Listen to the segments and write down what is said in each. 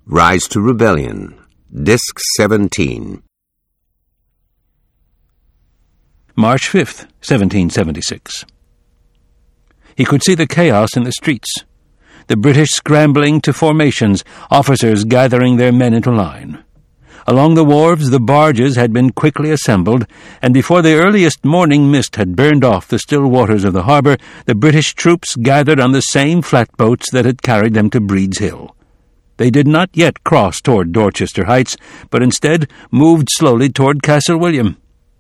Rise to Rebellion, Disc 17. March 5th, 1776. He could see the chaos in the streets. The British scrambling to formations, officers gathering their men into line. Along the wharves the barges had been quickly assembled, and before the earliest morning mist had burned off the still waters of the harbour, the British troops gathered on the same flatboats that had carried them to Breed's Hill. They did not yet cross toward Dorchester Heights, but instead moved slowly toward Castle William.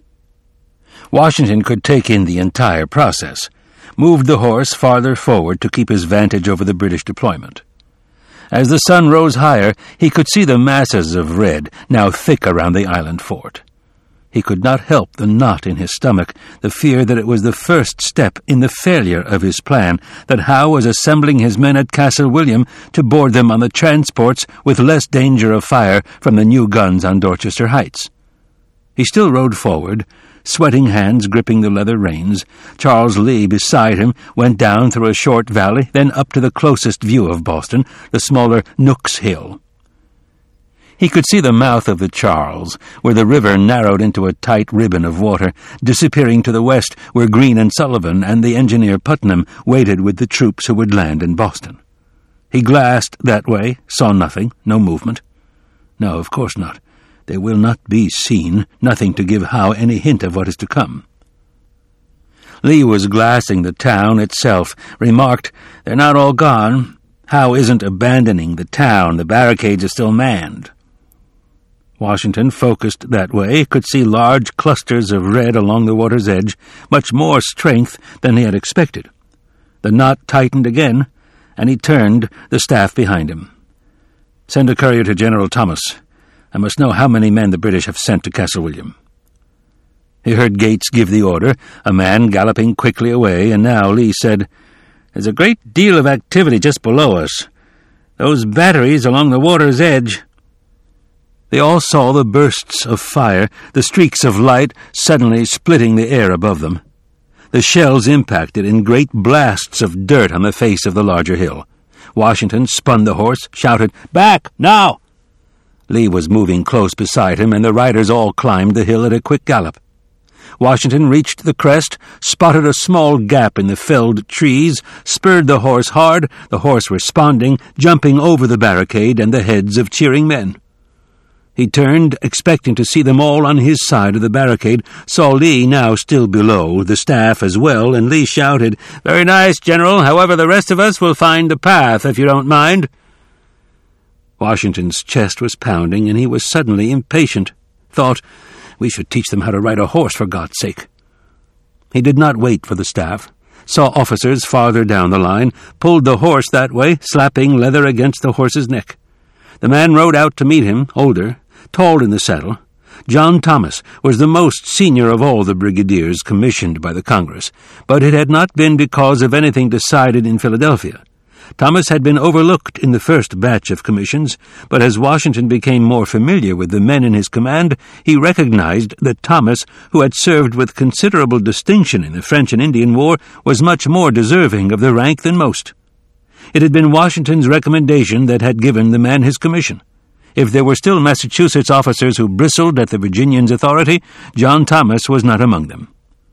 Washington could take in the entire process, moved the horse farther forward to keep his vantage over the British deployment. As the sun rose higher, he could see the masses of red now thick around the island fort. He could not help the knot in his stomach, the fear that it was the first step in the failure of his plan, that Howe was assembling his men at Castle William to board them on the transports with less danger of fire from the new guns on Dorchester Heights. He still rode forward, sweating hands gripping the leather reins. Charles Lee, beside him, went down through a short valley, then up to the closest view of Boston, the smaller Nook's Hill. He could see the mouth of the Charles, where the river narrowed into a tight ribbon of water, disappearing to the west, where Greene and Sullivan and the engineer Putnam waited with the troops who would land in Boston. He glanced that way, saw nothing, no movement. No, of course not. They will not be seen, nothing to give Howe any hint of what is to come. Lee was glassing the town itself, remarked, "They're not all gone. Howe isn't abandoning the town. The barricades are still manned." Washington, focused that way, could see large clusters of red along the water's edge, much more strength than he had expected. The knot tightened again, and he turned, the staff behind him. "Send a courier to General Thomas. I must know how many men the British have sent to Castle William." He heard Gates give the order, a man galloping quickly away, and now Lee said, "There's a great deal of activity just below us. Those batteries along the water's edge." They all saw the bursts of fire, the streaks of light suddenly splitting the air above them. The shells impacted in great blasts of dirt on the face of the larger hill. Washington spun the horse, shouted, "Back, now!" Lee was moving close beside him, and the riders all climbed the hill at a quick gallop. Washington reached the crest, spotted a small gap in the felled trees, spurred the horse hard, the horse responding, jumping over the barricade and the heads of cheering men. He turned, expecting to see them all on his side of the barricade, saw Lee now still below, the staff as well, and Lee shouted, "Very nice, General. However, the rest of us will find the path, if you don't mind." Washington's chest was pounding, and he was suddenly impatient. Thought, "We should teach them how to ride a horse, for God's sake." He did not wait for the staff, saw officers farther down the line, pulled the horse that way, slapping leather against the horse's neck. The man rode out to meet him, older, tall in the saddle. John Thomas was the most senior of all the brigadiers commissioned by the Congress, but it had not been because of anything decided in Philadelphia. Thomas had been overlooked in the first batch of commissions, but as Washington became more familiar with the men in his command, he recognized that Thomas, who had served with considerable distinction in the French and Indian War, was much more deserving of the rank than most. It had been Washington's recommendation that had given the man his commission. If there were still Massachusetts officers who bristled at the Virginians' authority, John Thomas was not among them.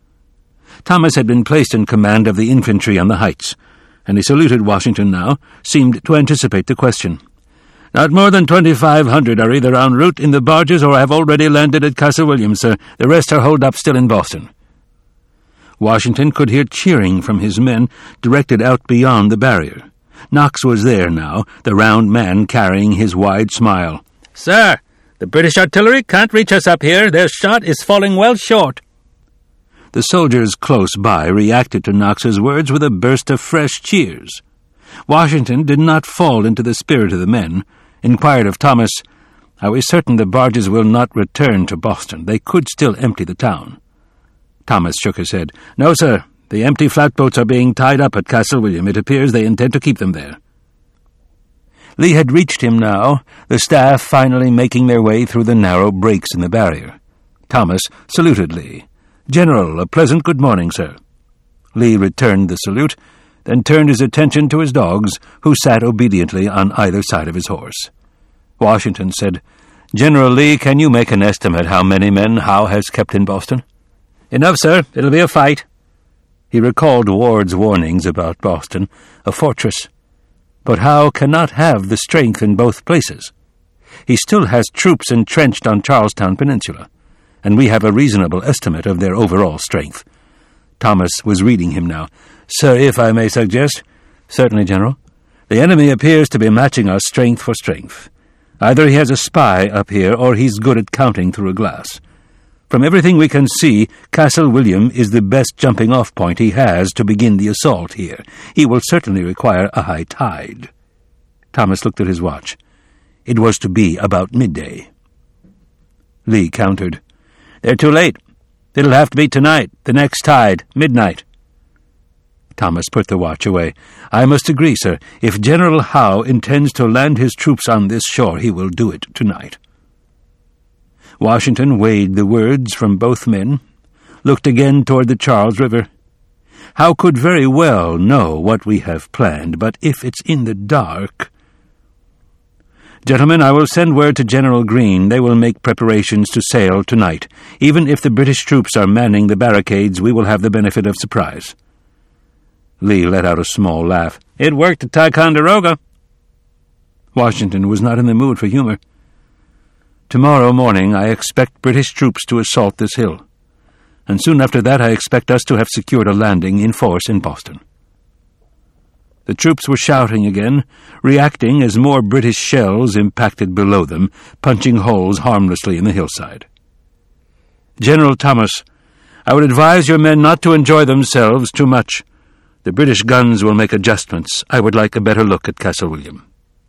Thomas had been placed in command of the infantry on the heights, and he saluted Washington now, seemed to anticipate the question. "Not more than 2,500 are either en route in the barges or have already landed at Castle William, sir. The rest are holed up still in Boston." Washington could hear cheering from his men directed out beyond the barrier. Knox was there now, the round man carrying his wide smile. "Sir, the British artillery can't reach us up here. Their shot is falling well short." The soldiers close by reacted to Knox's words with a burst of fresh cheers. Washington did not fall into the spirit of the men, inquired of Thomas, "Are we certain the barges will not return to Boston? They could still empty the town." Thomas shook his head. "No, sir. The empty flatboats are being tied up at Castle William. It appears they intend to keep them there." Lee had reached him now, the staff finally making their way through the narrow breaks in the barrier. Thomas saluted Lee. "General, a pleasant good morning, sir." Lee returned the salute, then turned his attention to his dogs, who sat obediently on either side of his horse. Washington said, "General Lee, can you make an estimate how many men Howe has kept in Boston?" "Enough, sir. It'll be a fight." He recalled Ward's warnings about Boston, a fortress. But Howe cannot have the strength in both places. He still has troops entrenched on Charlestown Peninsula, and we have a reasonable estimate of their overall strength. Thomas was reading him now. "Sir, if I may suggest—" "Certainly, General. The enemy appears to be matching us strength for strength. Either he has a spy up here, or he's good at counting through a glass. From everything we can see, Castle William is the best jumping-off point he has to begin the assault here. He will certainly require a high tide." Thomas looked at his watch. It was to be about midday. Lee countered, "They're too late. It'll have to be tonight, the next tide, midnight." Thomas put the watch away. "I must agree, sir. If General Howe intends to land his troops on this shore, he will do it tonight." Washington weighed the words from both men, looked again toward the Charles River. "Howe could very well know what we have planned, but if it's in the dark—" "Gentlemen, I will send word to General Greene. They will make preparations to sail tonight. Even if the British troops are manning the barricades, we will have the benefit of surprise." Lee let out a small laugh. "It worked at Ticonderoga." Washington was not in the mood for humor. "Tomorrow morning I expect British troops to assault this hill, and soon after that I expect us to have secured a landing in force in Boston." The troops were shouting again, reacting as more British shells impacted below them, punching holes harmlessly in the hillside. "General Thomas, I would advise your men not to enjoy themselves too much. The British guns will make adjustments. I would like a better look at Castle William."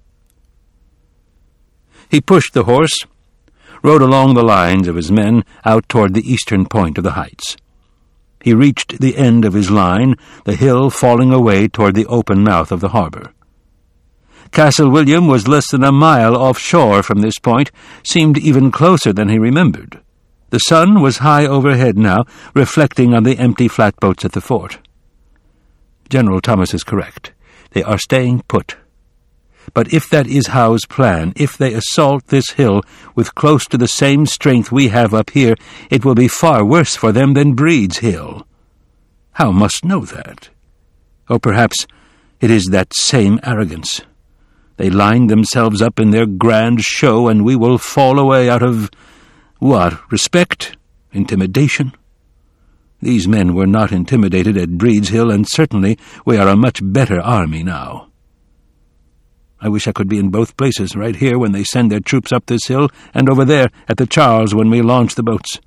He pushed the horse, rode along the lines of his men out toward the eastern point of the heights. He reached the end of his line, the hill falling away toward the open mouth of the harbor. Castle William was less than a mile offshore from this point, seemed even closer than he remembered. The sun was high overhead now, reflecting on the empty flatboats at the fort. General Thomas is correct. They are staying put. But if that is Howe's plan, if they assault this hill with close to the same strength we have up here, it will be far worse for them than Breed's Hill. Howe must know that. Or perhaps it is that same arrogance. They line themselves up in their grand show, and we will fall away out of, what, respect? Intimidation? These men were not intimidated at Breed's Hill, and certainly we are a much better army now. I wish I could be in both places, right here when they send their troops up this hill, and over there at the Charles when we launch the boats.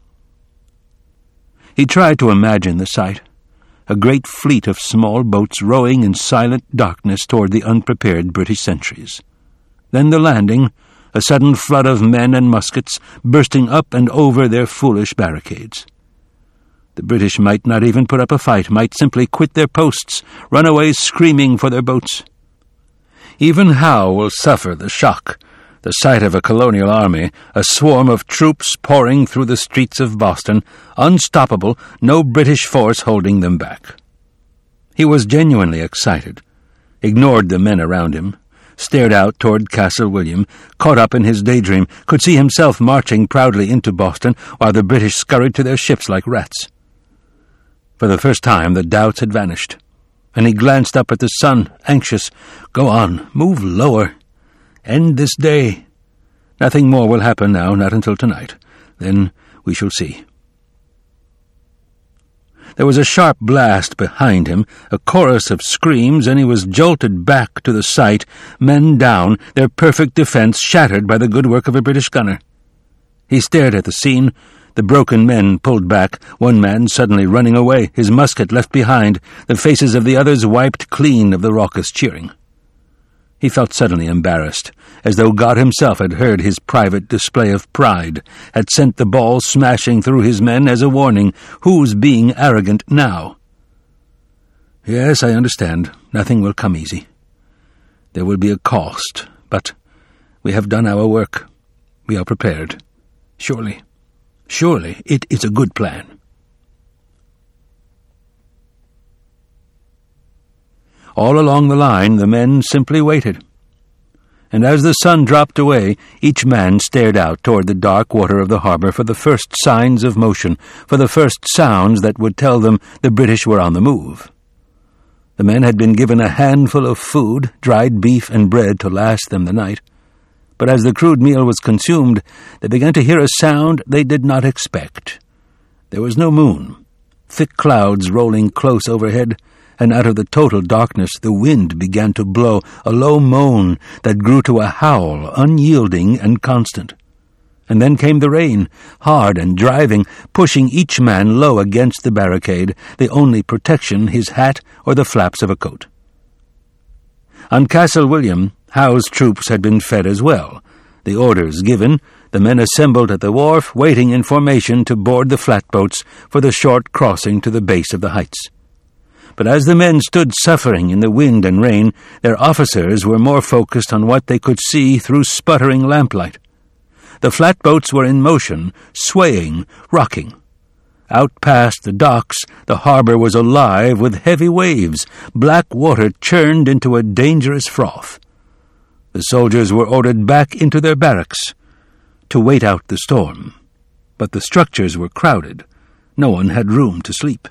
He tried to imagine the sight, a great fleet of small boats rowing in silent darkness toward the unprepared British sentries. Then the landing, a sudden flood of men and muskets bursting up and over their foolish barricades. The British might not even put up a fight, might simply quit their posts, run away screaming for their boats. Even Howe will suffer the shock, the sight of a colonial army, a swarm of troops pouring through the streets of Boston, unstoppable, no British force holding them back. He was genuinely excited, ignored the men around him, stared out toward Castle William, caught up in his daydream, could see himself marching proudly into Boston while the British scurried to their ships like rats. For the first time the doubts had vanished, and he glanced up at the sun, anxious. Go on, move lower. End this day. Nothing more will happen now, not until tonight. Then we shall see. There was a sharp blast behind him, a chorus of screams, and he was jolted back to the sight, men down, their perfect defense shattered by the good work of a British gunner. He stared at the scene, the broken men pulled back, one man suddenly running away, his musket left behind, the faces of the others wiped clean of the raucous cheering. He felt suddenly embarrassed, as though God himself had heard his private display of pride, had sent the ball smashing through his men as a warning. Who's being arrogant now? Yes, I understand. Nothing will come easy. There will be a cost, but we have done our work. We are prepared. Surely it is a good plan. All along the line the men simply waited. and as the sun dropped away, each man stared out toward the dark water of the harbor for the first signs of motion, for the first sounds that would tell them the British were on the move. The men had been given a handful of food, dried beef and bread, to last them the night. But as the crude meal was consumed, they began to hear a sound they did not expect. There was no moon, thick clouds rolling close overhead, and out of the total darkness the wind began to blow, a low moan that grew to a howl, unyielding and constant. And then came the rain, hard and driving, pushing each man low against the barricade, the only protection his hat or the flaps of a coat. On Castle William, Howe's troops had been fed as well. The orders given, the men assembled at the wharf, waiting in formation to board the flatboats for the short crossing to the base of the heights. But as the men stood suffering in the wind and rain, their officers were more focused on what they could see through sputtering lamplight. The flatboats were in motion, swaying, rocking. Out past the docks, the harbor was alive with heavy waves. Black water churned into a dangerous froth. The soldiers were ordered back into their barracks to wait out the storm. But the structures were crowded. No one had room to sleep.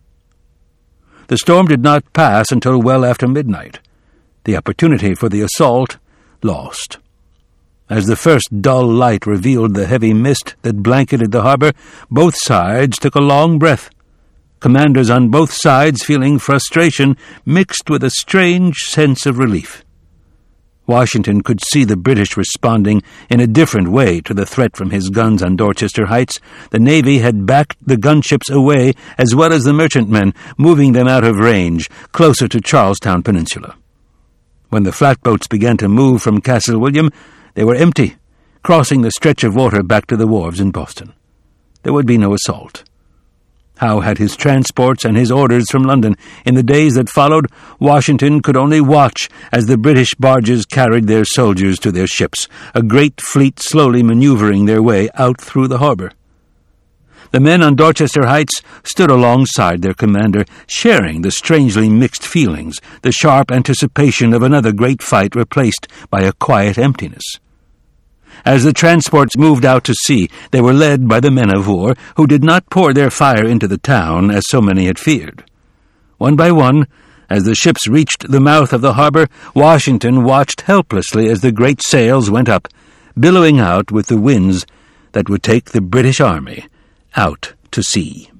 The storm did not pass until well after midnight. The opportunity for the assault lost. As the first dull light revealed the heavy mist that blanketed the harbor, both sides took a long breath. Commanders on both sides feeling frustration mixed with a strange sense of relief. Washington could see the British responding in a different way to the threat from his guns on Dorchester Heights. The Navy had backed the gunships away, as well as the merchantmen, moving them out of range, closer to Charlestown Peninsula. When the flatboats began to move from Castle William, they were empty, crossing the stretch of water back to the wharves in Boston. There would be no assault. Howe had his transports and his orders from London. In the days that followed, Washington could only watch as the British barges carried their soldiers to their ships, a great fleet slowly maneuvering their way out through the harbor. The men on Dorchester Heights stood alongside their commander, sharing the strangely mixed feelings, the sharp anticipation of another great fight replaced by a quiet emptiness. As the transports moved out to sea, they were led by the men of war, who did not pour their fire into the town as so many had feared. One by one, as the ships reached the mouth of the harbor, Washington watched helplessly as the great sails went up, billowing out with the winds that would take the British Army out to sea.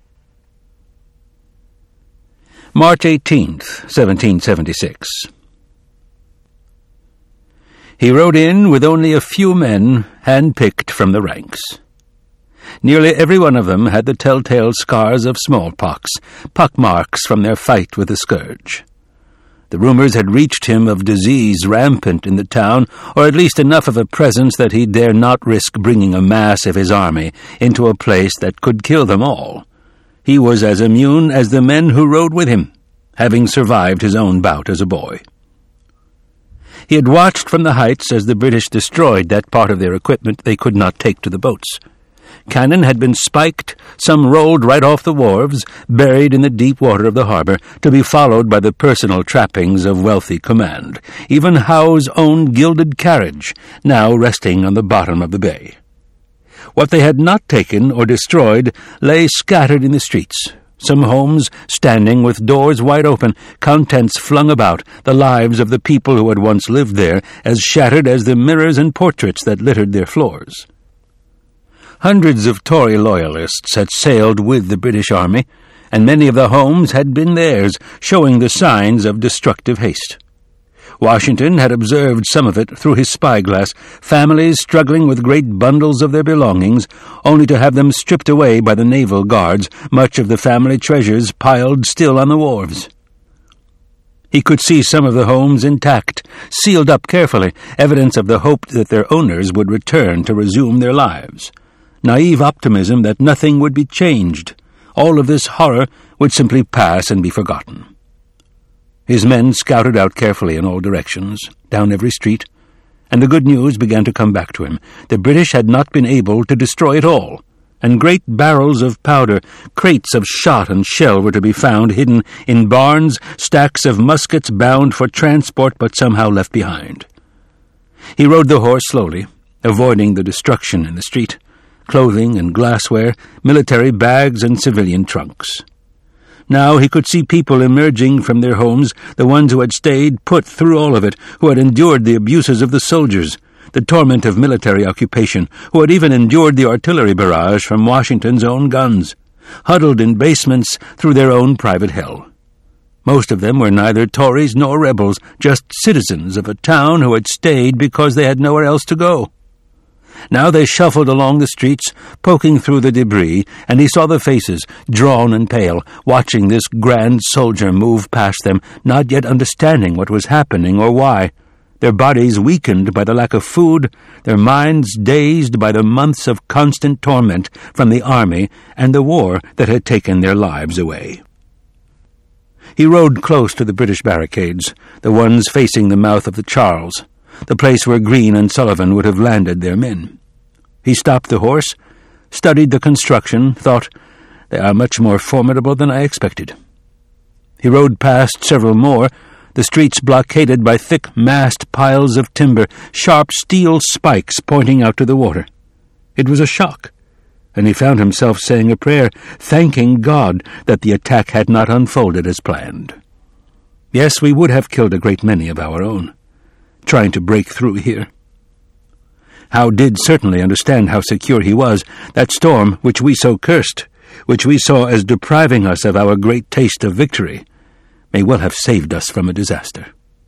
March 18th, 1776. He rode in with only a few men hand-picked from the ranks. Nearly every one of them had the telltale scars of smallpox, pockmarks from their fight with the scourge. The rumors had reached him of disease rampant in the town, or at least enough of a presence that he dare not risk bringing a mass of his army into a place that could kill them all. He was as immune as the men who rode with him, having survived his own bout as a boy. He had watched from the heights as the British destroyed that part of their equipment they could not take to the boats. Cannon had been spiked, some rolled right off the wharves, buried in the deep water of the harbor, to be followed by the personal trappings of wealthy command, even Howe's own gilded carriage, now resting on the bottom of the bay. What they had not taken or destroyed lay scattered in the streets, some homes standing with doors wide open, contents flung about, the lives of the people who had once lived there as shattered as the mirrors and portraits that littered their floors. Hundreds of Tory loyalists had sailed with the British Army, and many of the homes had been theirs, showing the signs of destructive haste. Washington had observed some of it through his spyglass, families struggling with great bundles of their belongings, only to have them stripped away by the naval guards, much of the family treasures piled still on the wharves. He could see some of the homes intact, sealed up carefully, evidence of the hope that their owners would return to resume their lives. Naive optimism that nothing would be changed. All of this horror would simply pass and be forgotten. His men scouted out carefully in all directions, down every street, and the good news began to come back to him. The British had not been able to destroy it all, and great barrels of powder, crates of shot and shell were to be found hidden in barns, stacks of muskets bound for transport but somehow left behind. He rode the horse slowly, avoiding the destruction in the street, clothing and glassware, military bags and civilian trunks. Now he could see people emerging from their homes, the ones who had stayed put through all of it, who had endured the abuses of the soldiers, the torment of military occupation, who had even endured the artillery barrage from Washington's own guns, huddled in basements through their own private hell. Most of them were neither Tories nor rebels, just citizens of a town who had stayed because they had nowhere else to go. Now they shuffled along the streets, poking through the debris, and he saw the faces, drawn and pale, watching this grand soldier move past them, not yet understanding what was happening or why, their bodies weakened by the lack of food, their minds dazed by the months of constant torment from the army and the war that had taken their lives away. He rode close to the British barricades, the ones facing the mouth of the Charles, the place where Greene and Sullivan would have landed their men. He stopped the horse, studied the construction, thought, "They are much more formidable than I expected." He rode past several more, the streets blockaded by thick massed piles of timber, sharp steel spikes pointing out to the water. It was a shock, and he found himself saying a prayer, thanking God that the attack had not unfolded as planned. Yes, we would have killed a great many of our own, trying to break through here. Howe did certainly understand how secure he was. That storm which we so cursed, which we saw as depriving us of our great taste of victory, may well have saved us from a disaster.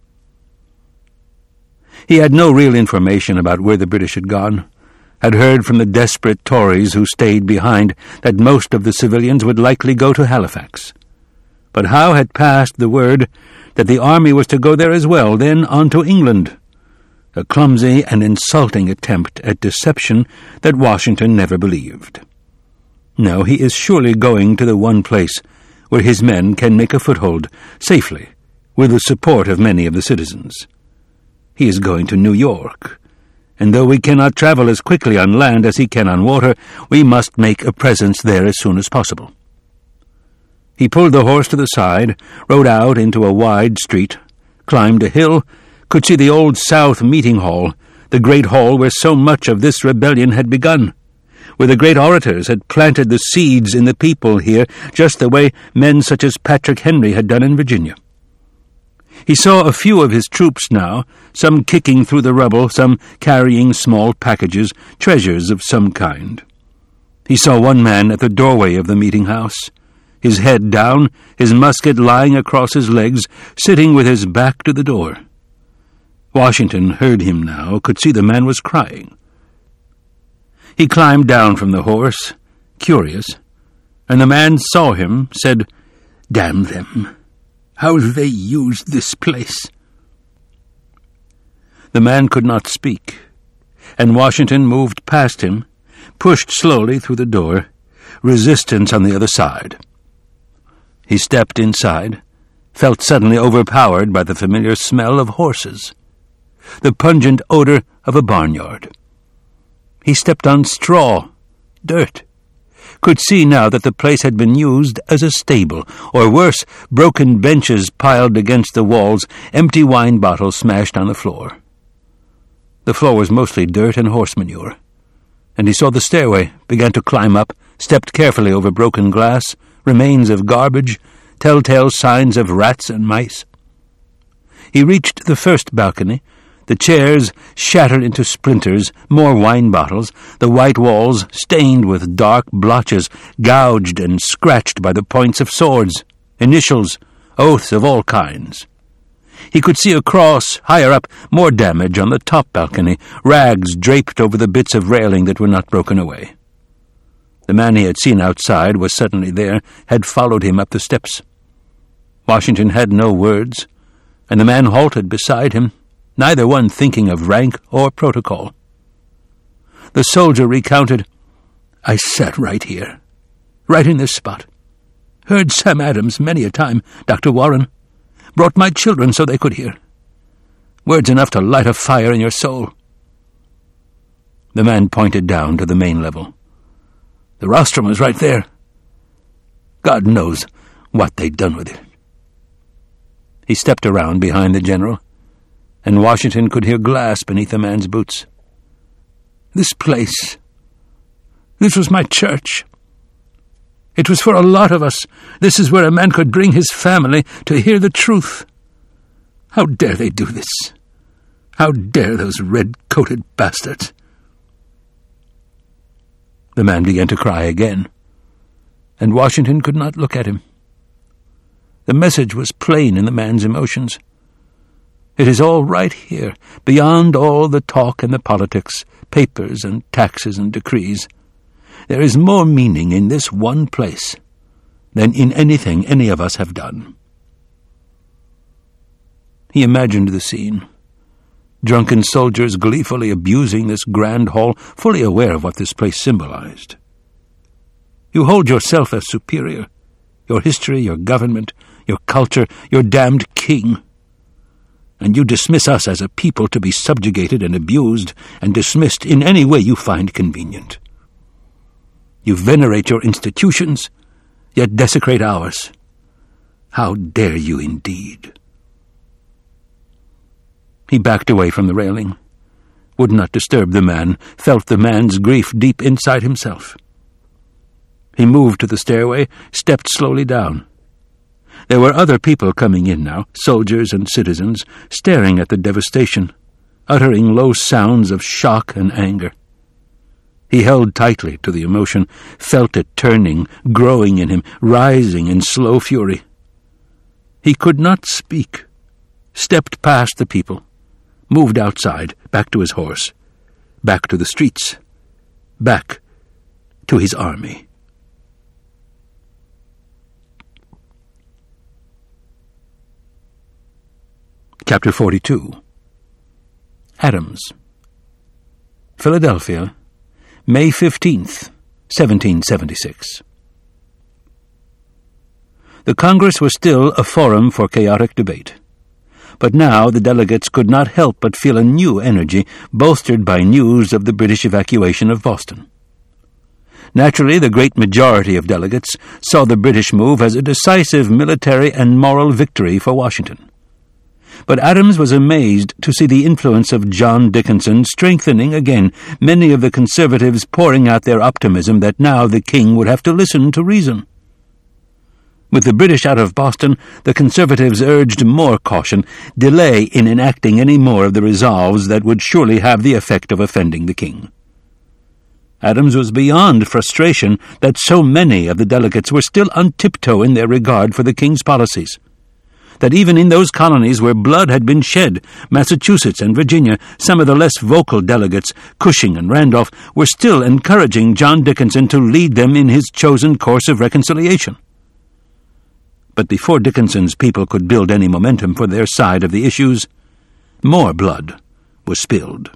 He had no real information about where the British had gone, had heard from the desperate Tories who stayed behind that most of the civilians would likely go to Halifax. But Howe had passed the word that the army was to go there as well, then on to England, a clumsy and insulting attempt at deception that Washington never believed. No, he is surely going to the one place where his men can make a foothold, safely, with the support of many of the citizens. He is going to New York, and though we cannot travel as quickly on land as he can on water, we must make a presence there as soon as possible. He pulled the horse to the side, rode out into a wide street, climbed a hill, could see the Old South Meeting Hall, the great hall where so much of this rebellion had begun, where the great orators had planted the seeds in the people here, just the way men such as Patrick Henry had done in Virginia. He saw a few of his troops now, some kicking through the rubble, some carrying small packages, treasures of some kind. He saw one man at the doorway of the meeting house, his head down, his musket lying across his legs, sitting with his back to the door. Washington heard him now, could see the man was crying. He climbed down from the horse, curious, and the man saw him, said, "Damn them! How they used this place!" The man could not speak, and Washington moved past him, pushed slowly through the door, resistance on the other side. He stepped inside, felt suddenly overpowered by the familiar smell of horses, the pungent odor of a barnyard. He stepped on straw, dirt, could see now that the place had been used as a stable, or worse, broken benches piled against the walls, empty wine bottles smashed on the floor. The floor was mostly dirt and horse manure, and he saw the stairway, began to climb up, stepped carefully over broken glass, remains of garbage, telltale signs of rats and mice. He reached the first balcony, the chairs shattered into splinters, more wine bottles, the white walls stained with dark blotches, gouged and scratched by the points of swords, initials, oaths of all kinds. He could see across, higher up, more damage on the top balcony, rags draped over the bits of railing that were not broken away. The man he had seen outside was suddenly there, had followed him up the steps. Washington had no words, and the man halted beside him, neither one thinking of rank or protocol. The soldier recounted, "I sat right here, right in this spot. Heard Sam Adams many a time, Dr. Warren. Brought my children so they could hear. Words enough to light a fire in your soul." The man pointed down to the main level. "The rostrum was right there. God knows what they'd done with it." He stepped around behind the general, and Washington could hear glass beneath the man's boots. This place, this was my church. It was for a lot of us. This is where a man could bring his family to hear the truth. How dare they do this? How dare those red-coated bastards? The man began to cry again, and Washington could not look at him. The message was plain in the man's emotions. It is all right here, beyond all the talk and the politics, papers and taxes and decrees. There is more meaning in this one place than in anything any of us have done. He imagined the scene. Drunken soldiers gleefully abusing this grand hall, fully aware of what this place symbolized. You hold yourself as superior, your history, your government, your culture, your damned king. And you dismiss us as a people to be subjugated and abused and dismissed in any way you find convenient. You venerate your institutions, yet desecrate ours. How dare you indeed? He backed away from the railing, would not disturb the man, felt the man's grief deep inside himself. He moved to the stairway, stepped slowly down. There were other people coming in now, soldiers and citizens, staring at the devastation, uttering low sounds of shock and anger. He held tightly to the emotion, felt it turning, growing in him, rising in slow fury. He could not speak, stepped past the people, moved outside, back to his horse, back to the streets, back to his army. Chapter 42. Adams. Philadelphia, May 15th, 1776. The Congress was still a forum for chaotic debate, but now the delegates could not help but feel a new energy bolstered by news of the British evacuation of Boston. Naturally, the great majority of delegates saw the British move as a decisive military and moral victory for Washington. But Adams was amazed to see the influence of John Dickinson strengthening again, many of the conservatives pouring out their optimism that now the king would have to listen to reason. With the British out of Boston, the conservatives urged more caution, delay in enacting any more of the resolves that would surely have the effect of offending the king. Adams was beyond frustration that so many of the delegates were still on tiptoe in their regard for the king's policies. That even in those colonies where blood had been shed, Massachusetts and Virginia, some of the less vocal delegates, Cushing and Randolph, were still encouraging John Dickinson to lead them in his chosen course of reconciliation. But before Dickinson's people could build any momentum for their side of the issues, more blood was spilled.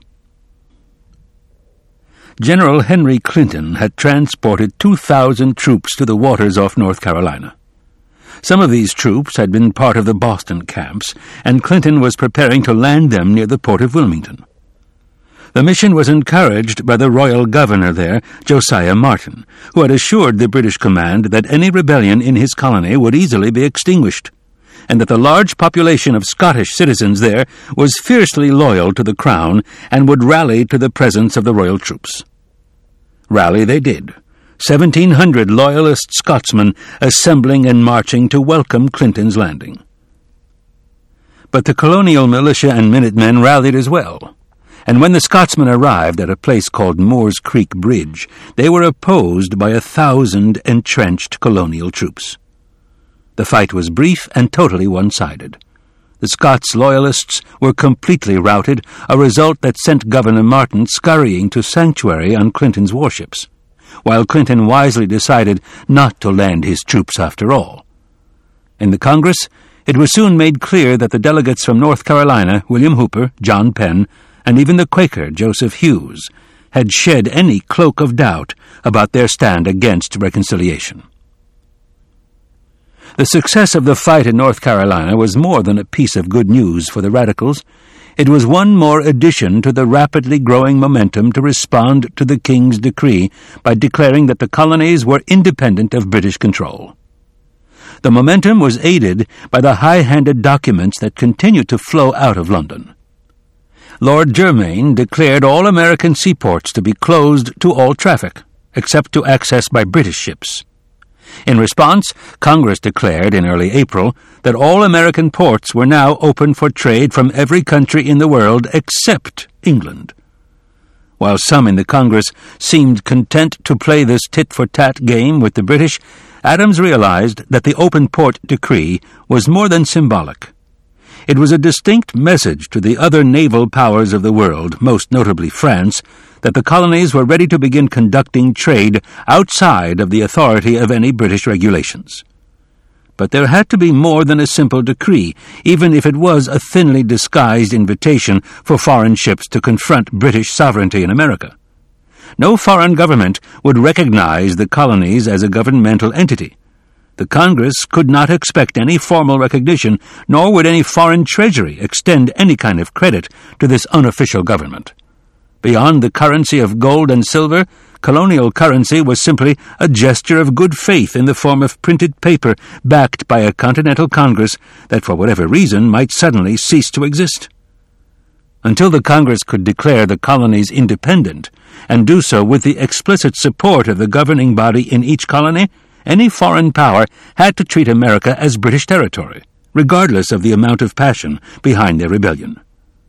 General Henry Clinton had transported 2,000 troops to the waters off North Carolina. Some of these troops had been part of the Boston camps, and Clinton was preparing to land them near the port of Wilmington. The mission was encouraged by the royal governor there, Josiah Martin, who had assured the British command that any rebellion in his colony would easily be extinguished, and that the large population of Scottish citizens there was fiercely loyal to the crown and would rally to the presence of the royal troops. Rally they did, 1,700 loyalist Scotsmen assembling and marching to welcome Clinton's landing. But the colonial militia and Minutemen rallied as well, and when the Scotsmen arrived at a place called Moore's Creek Bridge, they were opposed by 1,000 entrenched colonial troops. The fight was brief and totally one-sided. The Scots loyalists were completely routed, a result that sent Governor Martin scurrying to sanctuary on Clinton's warships, while Clinton wisely decided not to land his troops after all. In the Congress, it was soon made clear that the delegates from North Carolina, William Hooper, John Penn, and even the Quaker, Joseph Hughes, had shed any cloak of doubt about their stand against reconciliation. The success of the fight in North Carolina was more than a piece of good news for the radicals. It was one more addition to the rapidly growing momentum to respond to the king's decree by declaring that the colonies were independent of British control. The momentum was aided by the high-handed documents that continued to flow out of London. Lord Germain declared all American seaports to be closed to all traffic, except to access by British ships. In response, Congress declared in early April that all American ports were now open for trade from every country in the world except England. While some in the Congress seemed content to play this tit-for-tat game with the British, Adams realized that the open port decree was more than symbolic. It was a distinct message to the other naval powers of the world, most notably France, that the colonies were ready to begin conducting trade outside of the authority of any British regulations. But there had to be more than a simple decree, even if it was a thinly disguised invitation for foreign ships to confront British sovereignty in America. No foreign government would recognize the colonies as a governmental entity. The Congress could not expect any formal recognition, nor would any foreign treasury extend any kind of credit to this unofficial government. Beyond the currency of gold and silver, colonial currency was simply a gesture of good faith in the form of printed paper backed by a continental Congress that for whatever reason might suddenly cease to exist. Until the Congress could declare the colonies independent, and do so with the explicit support of the governing body in each colony, any foreign power had to treat America as British territory, regardless of the amount of passion behind their rebellion.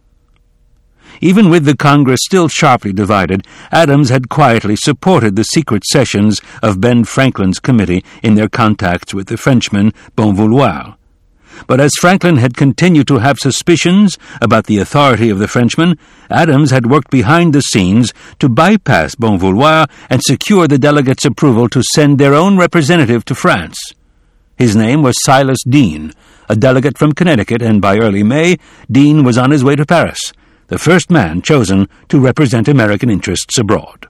Even with the Congress still sharply divided, Adams had quietly supported the secret sessions of Ben Franklin's committee in their contacts with the Frenchman Bonvouloir. But as Franklin had continued to have suspicions about the authority of the Frenchman, Adams had worked behind the scenes to bypass Bonvouloir and secure the delegates' approval to send their own representative to France. His name was Silas Deane, a delegate from Connecticut, and by early May, Deane was on his way to Paris, the first man chosen to represent American interests abroad.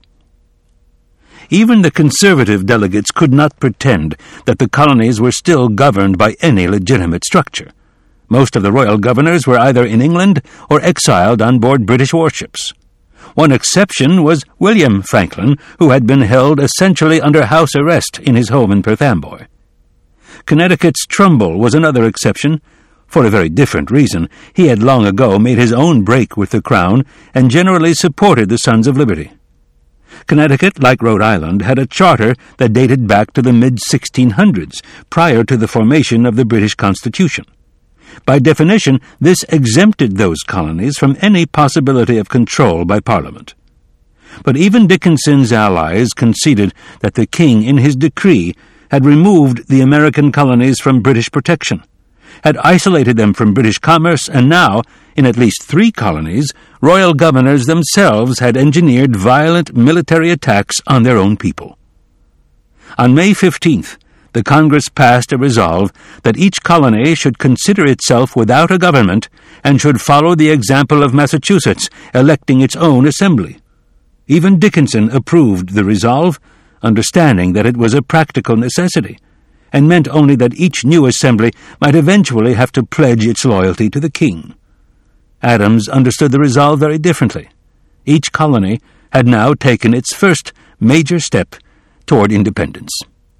Even the conservative delegates could not pretend that the colonies were still governed by any legitimate structure. Most of the royal governors were either in England or exiled on board British warships. One exception was William Franklin, who had been held essentially under house arrest in his home in Perth Amboy. Connecticut's Trumbull was another exception. For a very different reason, he had long ago made his own break with the Crown and generally supported the Sons of Liberty. Connecticut, like Rhode Island, had a charter that dated back to the mid-1600s, prior to the formation of the British Constitution. By definition, this exempted those colonies from any possibility of control by Parliament. But even Dickinson's allies conceded that the king, in his decree, had removed the American colonies from British protection, had isolated them from British commerce, and now, in at least 3 colonies, royal governors themselves had engineered violent military attacks on their own people. On May 15th, the Congress passed a resolve that each colony should consider itself without a government and should follow the example of Massachusetts, electing its own assembly. Even Dickinson approved the resolve, understanding that it was a practical necessity, and meant only that each new assembly might eventually have to pledge its loyalty to the king. Adams understood the resolve very differently. Each colony had now taken its first major step toward independence.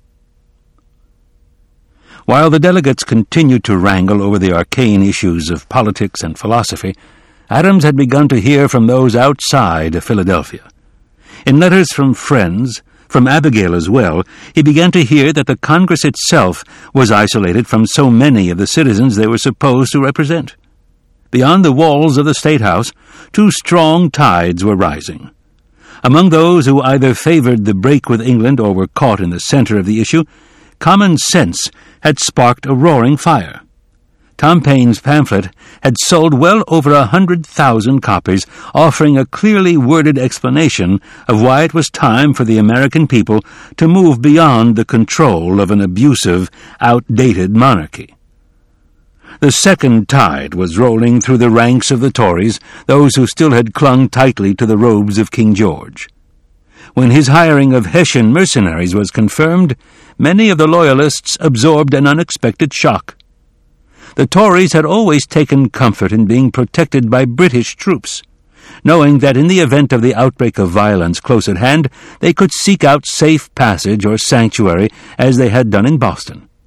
While the delegates continued to wrangle over the arcane issues of politics and philosophy, Adams had begun to hear from those outside of Philadelphia. In letters from friends, from Abigail as well, he began to hear that the Congress itself was isolated from so many of the citizens they were supposed to represent. Beyond the walls of the State House, 2 strong tides were rising. Among those who either favored the break with England or were caught in the center of the issue, common sense had sparked a roaring fire. Tom Paine's pamphlet had sold well over 100,000 copies, offering a clearly worded explanation of why it was time for the American people to move beyond the control of an abusive, outdated monarchy. The second tide was rolling through the ranks of the Tories, those who still had clung tightly to the robes of King George. When his hiring of Hessian mercenaries was confirmed, many of the Loyalists absorbed an unexpected shock. The Tories had always taken comfort in being protected by British troops, knowing that in the event of the outbreak of violence close at hand, they could seek out safe passage or sanctuary as they had done in Boston.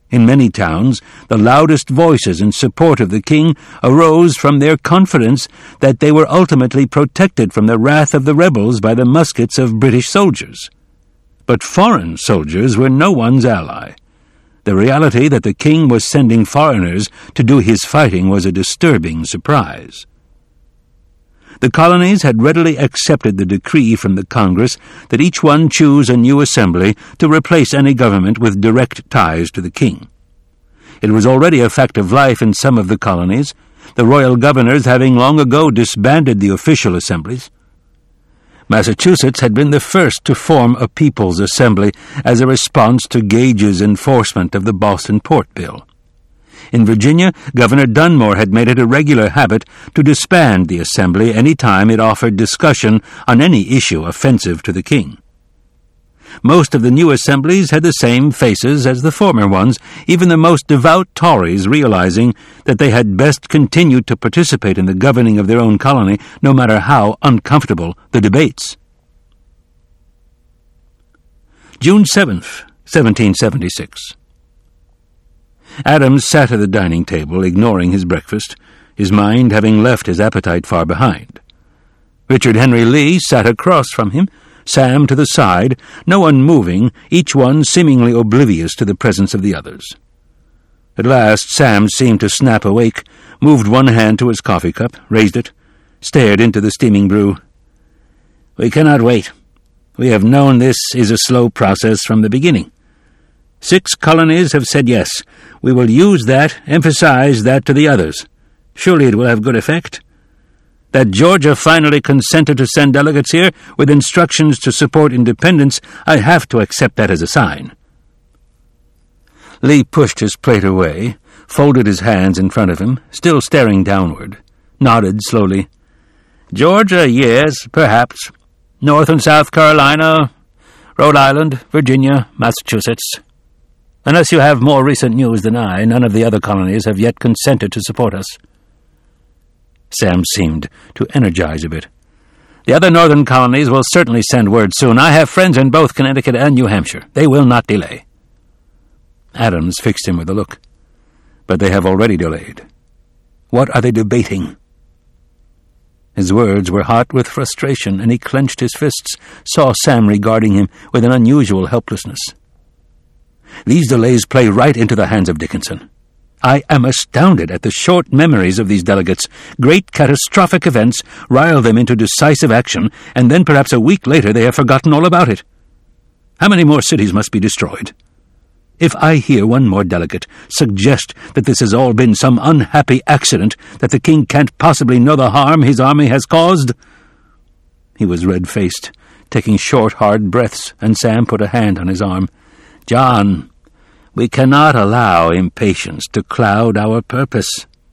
In many towns, the loudest voices in support of the king arose from their confidence that they were ultimately protected from the wrath of the rebels by the muskets of British soldiers. But foreign soldiers were no one's ally. The reality that the king was sending foreigners to do his fighting was a disturbing surprise. The colonies had readily accepted the decree from the Congress that each one choose a new assembly to replace any government with direct ties to the king. It was already a fact of life in some of the colonies, the royal governors having long ago disbanded the official assemblies. Massachusetts had been the first to form a People's Assembly as a response to Gage's enforcement of the Boston Port Bill. In Virginia, Governor Dunmore had made it a regular habit to disband the Assembly any time it offered discussion on any issue offensive to the king. Most of the new assemblies had the same faces as the former ones, even the most devout Tories realizing that they had best continue to participate in the governing of their own colony, no matter how uncomfortable the debates. June 7th, 1776. Adams sat at the dining table, ignoring his breakfast, his mind having left his appetite far behind. Richard Henry Lee sat across from him, Sam to the side, no one moving, each one seemingly oblivious to the presence of the others. At last Sam seemed to snap awake, moved one hand to his coffee cup, raised it, stared into the steaming brew. "We cannot wait. We have known this is a slow process from the beginning. 6 colonies have said yes. We will use that, emphasize that to the others. Surely it will have good effect. That Georgia finally consented to send delegates here with instructions to support independence, I have to accept that as a sign." Lee pushed his plate away, folded his hands in front of him, still staring downward, nodded slowly. "Georgia, yes, perhaps. North and South Carolina, Rhode Island, Virginia, Massachusetts. Unless you have more recent news than I, none of the other colonies have yet consented to support us." Sam seemed to energize a bit. "The other northern colonies will certainly send word soon. I have friends in both Connecticut and New Hampshire. They will not delay." Adams fixed him with a look. "But they have already delayed. What are they debating?" His words were hot with frustration, and he clenched his fists, saw Sam regarding him with an unusual helplessness. "These delays play right into the hands of Dickinson. I am astounded at the short memories of these delegates. Great catastrophic events rile them into decisive action, and then perhaps a week later they have forgotten all about it. How many more cities must be destroyed? If I hear one more delegate suggest that this has all been some unhappy accident, that the king can't possibly know the harm his army has caused—" He was red-faced, taking short, hard breaths, and Sam put a hand on his arm. "John, we cannot allow impatience to cloud our purpose."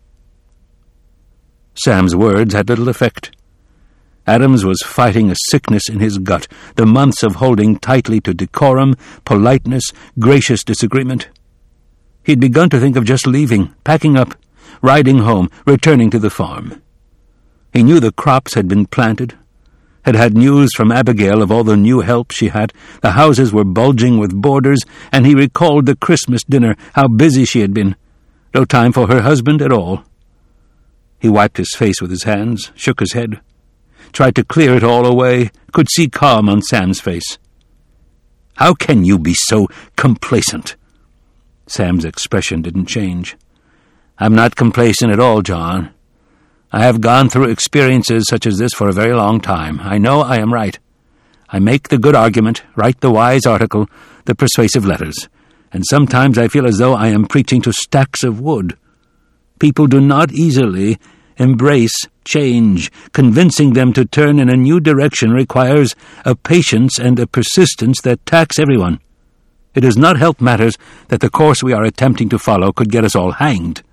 Sam's words had little effect. Adams was fighting a sickness in his gut, the months of holding tightly to decorum, politeness, gracious disagreement. He'd begun to think of just leaving, packing up, riding home, returning to the farm. He knew the crops had been planted, had had news from Abigail of all the new help she had. The houses were bulging with boarders, and he recalled the Christmas dinner, how busy she had been. No time for her husband at all. He wiped his face with his hands, shook his head, tried to clear it all away, could see calm on Sam's face. "How can you be so complacent?" Sam's expression didn't change. "I'm not complacent at all, John. I have gone through experiences such as this for a very long time. I know I am right. I make the good argument, write the wise article, the persuasive letters, and sometimes I feel as though I am preaching to stacks of wood. People do not easily embrace change. Convincing them to turn in a new direction requires a patience and a persistence that tax everyone. It does not help matters that the course we are attempting to follow could get us all hanged."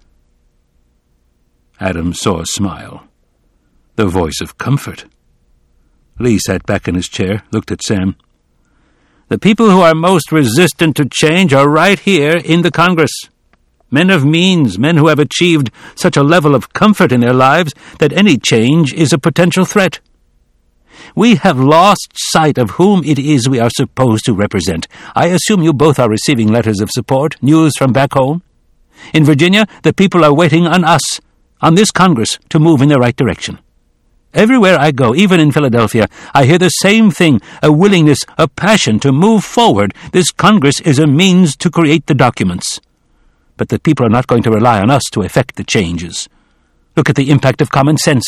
Adams saw a smile, the voice of comfort. Lee sat back in his chair, looked at Sam. "The people who are most resistant to change are right here in the Congress. Men of means, men who have achieved such a level of comfort in their lives that any change is a potential threat. We have lost sight of whom it is we are supposed to represent. I assume you both are receiving letters of support, news from back home. In Virginia, the people are waiting on us, on this Congress, to move in the right direction. Everywhere I go, even in Philadelphia, I hear the same thing, a willingness, a passion to move forward. This Congress is a means to create the documents. But the people are not going to rely on us to effect the changes. Look at the impact of common sense.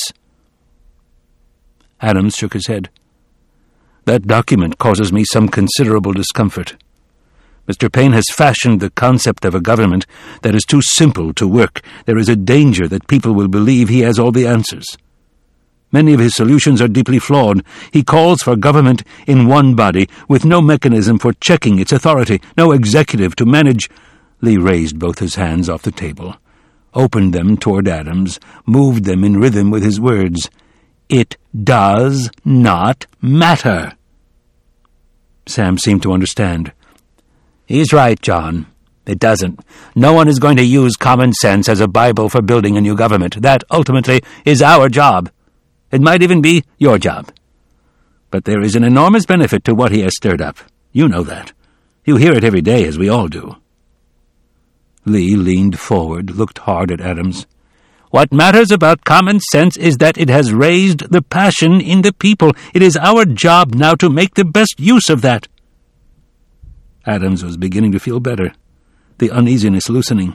Adams shook his head. That document causes me some considerable discomfort. Mr. Paine has fashioned the concept of a government that is too simple to work. There is a danger that people will believe he has all the answers. Many of his solutions are deeply flawed. He calls for government in one body, with no mechanism for checking its authority, no executive to manage. Lee raised both his hands off the table, opened them toward Adams, moved them in rhythm with his words. It does not matter. Sam seemed to understand. He's right, John. It doesn't. No one is going to use common sense as a Bible for building a new government. That, ultimately, is our job. It might even be your job. But there is an enormous benefit to what he has stirred up. You know that. You hear it every day, as we all do. Lee leaned forward, looked hard at Adams. What matters about common sense is that it has raised the passion in the people. It is our job now to make the best use of that. Adams was beginning to feel better, the uneasiness loosening.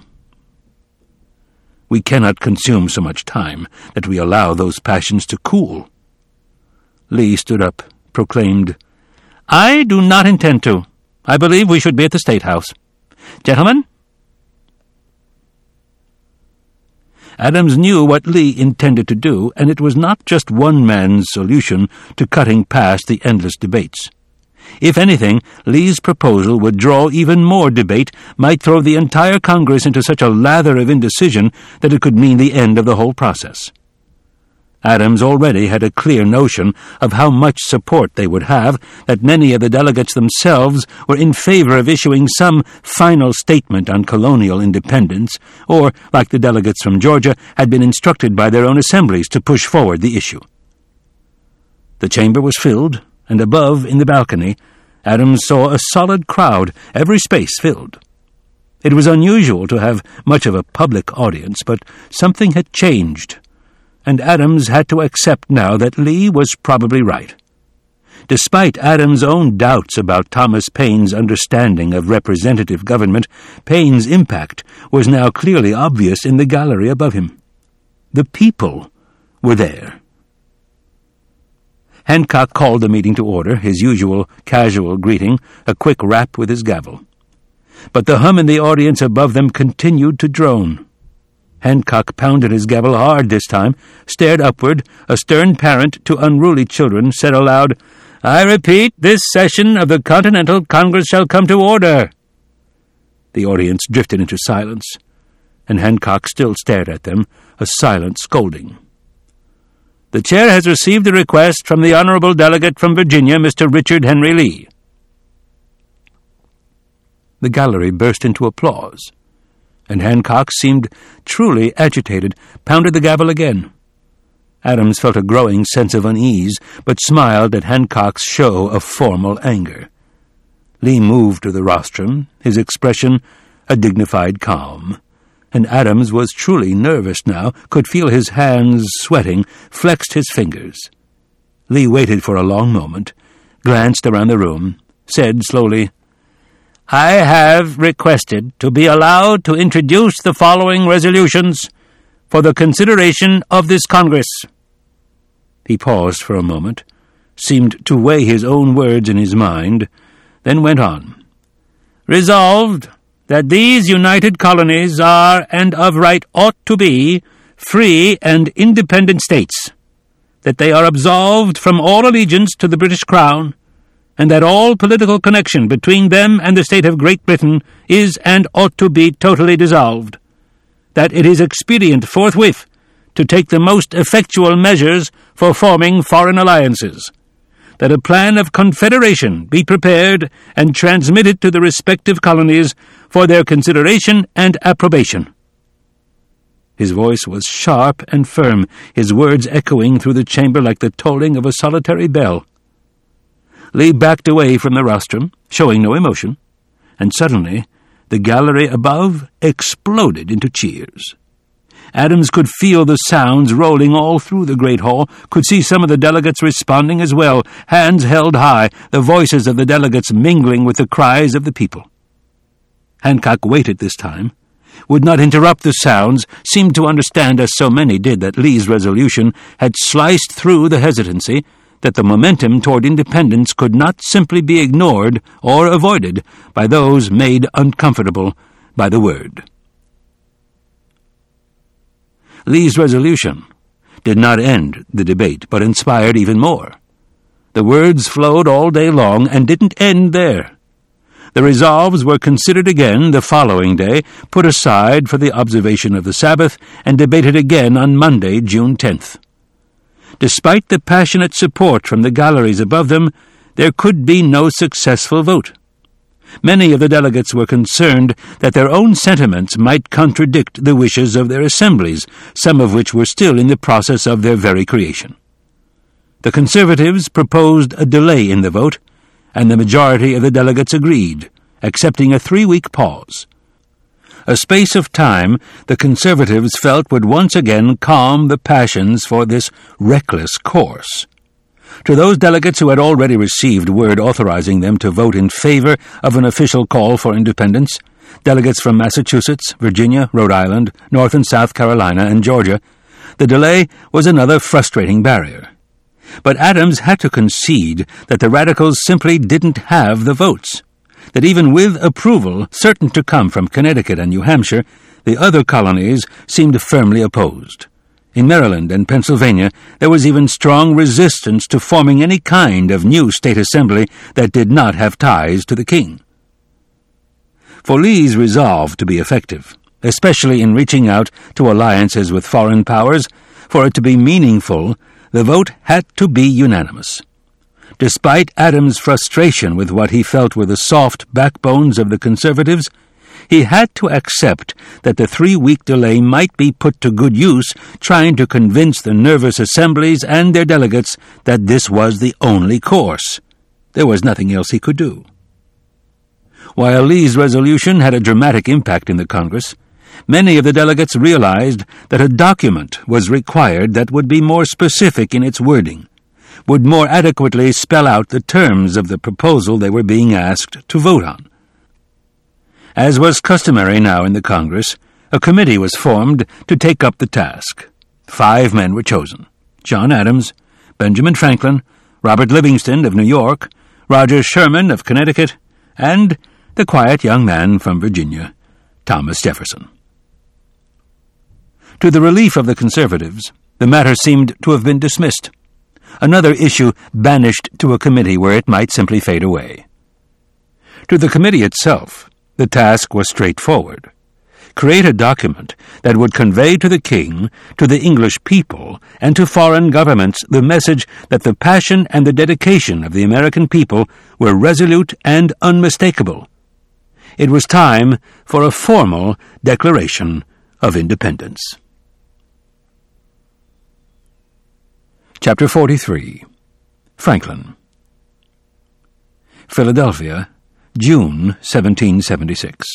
We cannot consume so much time that we allow those passions to cool. Lee stood up, proclaimed, I do not intend to. I believe we should be at the State House. Gentlemen? Adams knew what Lee intended to do, and it was not just one man's solution to cutting past the endless debates. If anything, Lee's proposal would draw even more debate, might throw the entire Congress into such a lather of indecision that it could mean the end of the whole process. Adams already had a clear notion of how much support they would have, that many of the delegates themselves were in favor of issuing some final statement on colonial independence, or, like the delegates from Georgia, had been instructed by their own assemblies to push forward the issue. The chamber was filled, and above, in the balcony, Adams saw a solid crowd, every space filled. It was unusual to have much of a public audience, but something had changed, and Adams had to accept now that Lee was probably right. Despite Adams' own doubts about Thomas Paine's understanding of representative government, Paine's impact was now clearly obvious in the gallery above him. The people were there. Hancock called the meeting to order, his usual casual greeting, a quick rap with his gavel. But the hum in the audience above them continued to drone. Hancock pounded his gavel hard this time, stared upward. A stern parent to unruly children said aloud, I repeat, this session of the Continental Congress shall come to order. The audience drifted into silence, and Hancock still stared at them, a silent scolding. The chair has received a request from the honorable delegate from Virginia, Mr. Richard Henry Lee. The gallery burst into applause, and Hancock seemed truly agitated, pounded the gavel again. Adams felt a growing sense of unease, but smiled at Hancock's show of formal anger. Lee moved to the rostrum, his expression a dignified calm. And Adams was truly nervous now, could feel his hands sweating, flexed his fingers. Lee waited for a long moment, glanced around the room, said slowly, I have requested to be allowed to introduce the following resolutions for the consideration of this Congress. He paused for a moment, seemed to weigh his own words in his mind, then went on. Resolved, that these united colonies are, and of right ought to be, free and independent states, that they are absolved from all allegiance to the British Crown, and that all political connection between them and the state of Great Britain is and ought to be totally dissolved, that it is expedient forthwith to take the most effectual measures for forming foreign alliances, that a plan of confederation be prepared and transmitted to the respective colonies for their consideration and approbation. His voice was sharp and firm, his words echoing through the chamber like the tolling of a solitary bell. Lee backed away from the rostrum, showing no emotion, and suddenly the gallery above exploded into cheers. Adams could feel the sounds rolling all through the great hall, could see some of the delegates responding as well, hands held high, the voices of the delegates mingling with the cries of the people. Hancock waited this time, would not interrupt the sounds, seemed to understand, as so many did, that Lee's resolution had sliced through the hesitancy, that the momentum toward independence could not simply be ignored or avoided by those made uncomfortable by the word. Lee's resolution did not end the debate, but inspired even more. The words flowed all day long and didn't end there. The resolves were considered again the following day, put aside for the observation of the Sabbath, and debated again on Monday, June 10th. Despite the passionate support from the galleries above them, there could be no successful vote. Many of the delegates were concerned that their own sentiments might contradict the wishes of their assemblies, some of which were still in the process of their very creation. The Conservatives proposed a delay in the vote, and the majority of the delegates agreed, accepting a 3-week pause. A space of time the Conservatives felt would once again calm the passions for this reckless course. To those delegates who had already received word authorizing them to vote in favor of an official call for independence, delegates from Massachusetts, Virginia, Rhode Island, North and South Carolina, and Georgia, the delay was another frustrating barrier. But Adams had to concede that the Radicals simply didn't have the votes, that even with approval certain to come from Connecticut and New Hampshire, the other colonies seemed firmly opposed. In Maryland and Pennsylvania, there was even strong resistance to forming any kind of new state assembly that did not have ties to the king. For Lee's resolve to be effective, especially in reaching out to alliances with foreign powers, for it to be meaningful, the vote had to be unanimous. Despite Adams' frustration with what he felt were the soft backbones of the Conservatives, he had to accept that the 3-week delay might be put to good use trying to convince the nervous assemblies and their delegates that this was the only course. There was nothing else he could do. While Lee's resolution had a dramatic impact in the Congress, many of the delegates realized that a document was required that would be more specific in its wording, would more adequately spell out the terms of the proposal they were being asked to vote on. As was customary now in the Congress, a committee was formed to take up the task. 5 men were chosen: John Adams, Benjamin Franklin, Robert Livingston of New York, Roger Sherman of Connecticut, and the quiet young man from Virginia, Thomas Jefferson. To the relief of the Conservatives, the matter seemed to have been dismissed. Another issue banished to a committee where it might simply fade away. To the committee itself, the task was straightforward. Create a document that would convey to the king, to the English people, and to foreign governments the message that the passion and the dedication of the American people were resolute and unmistakable. It was time for a formal declaration of independence. Chapter 43. Franklin. Philadelphia, June 1776.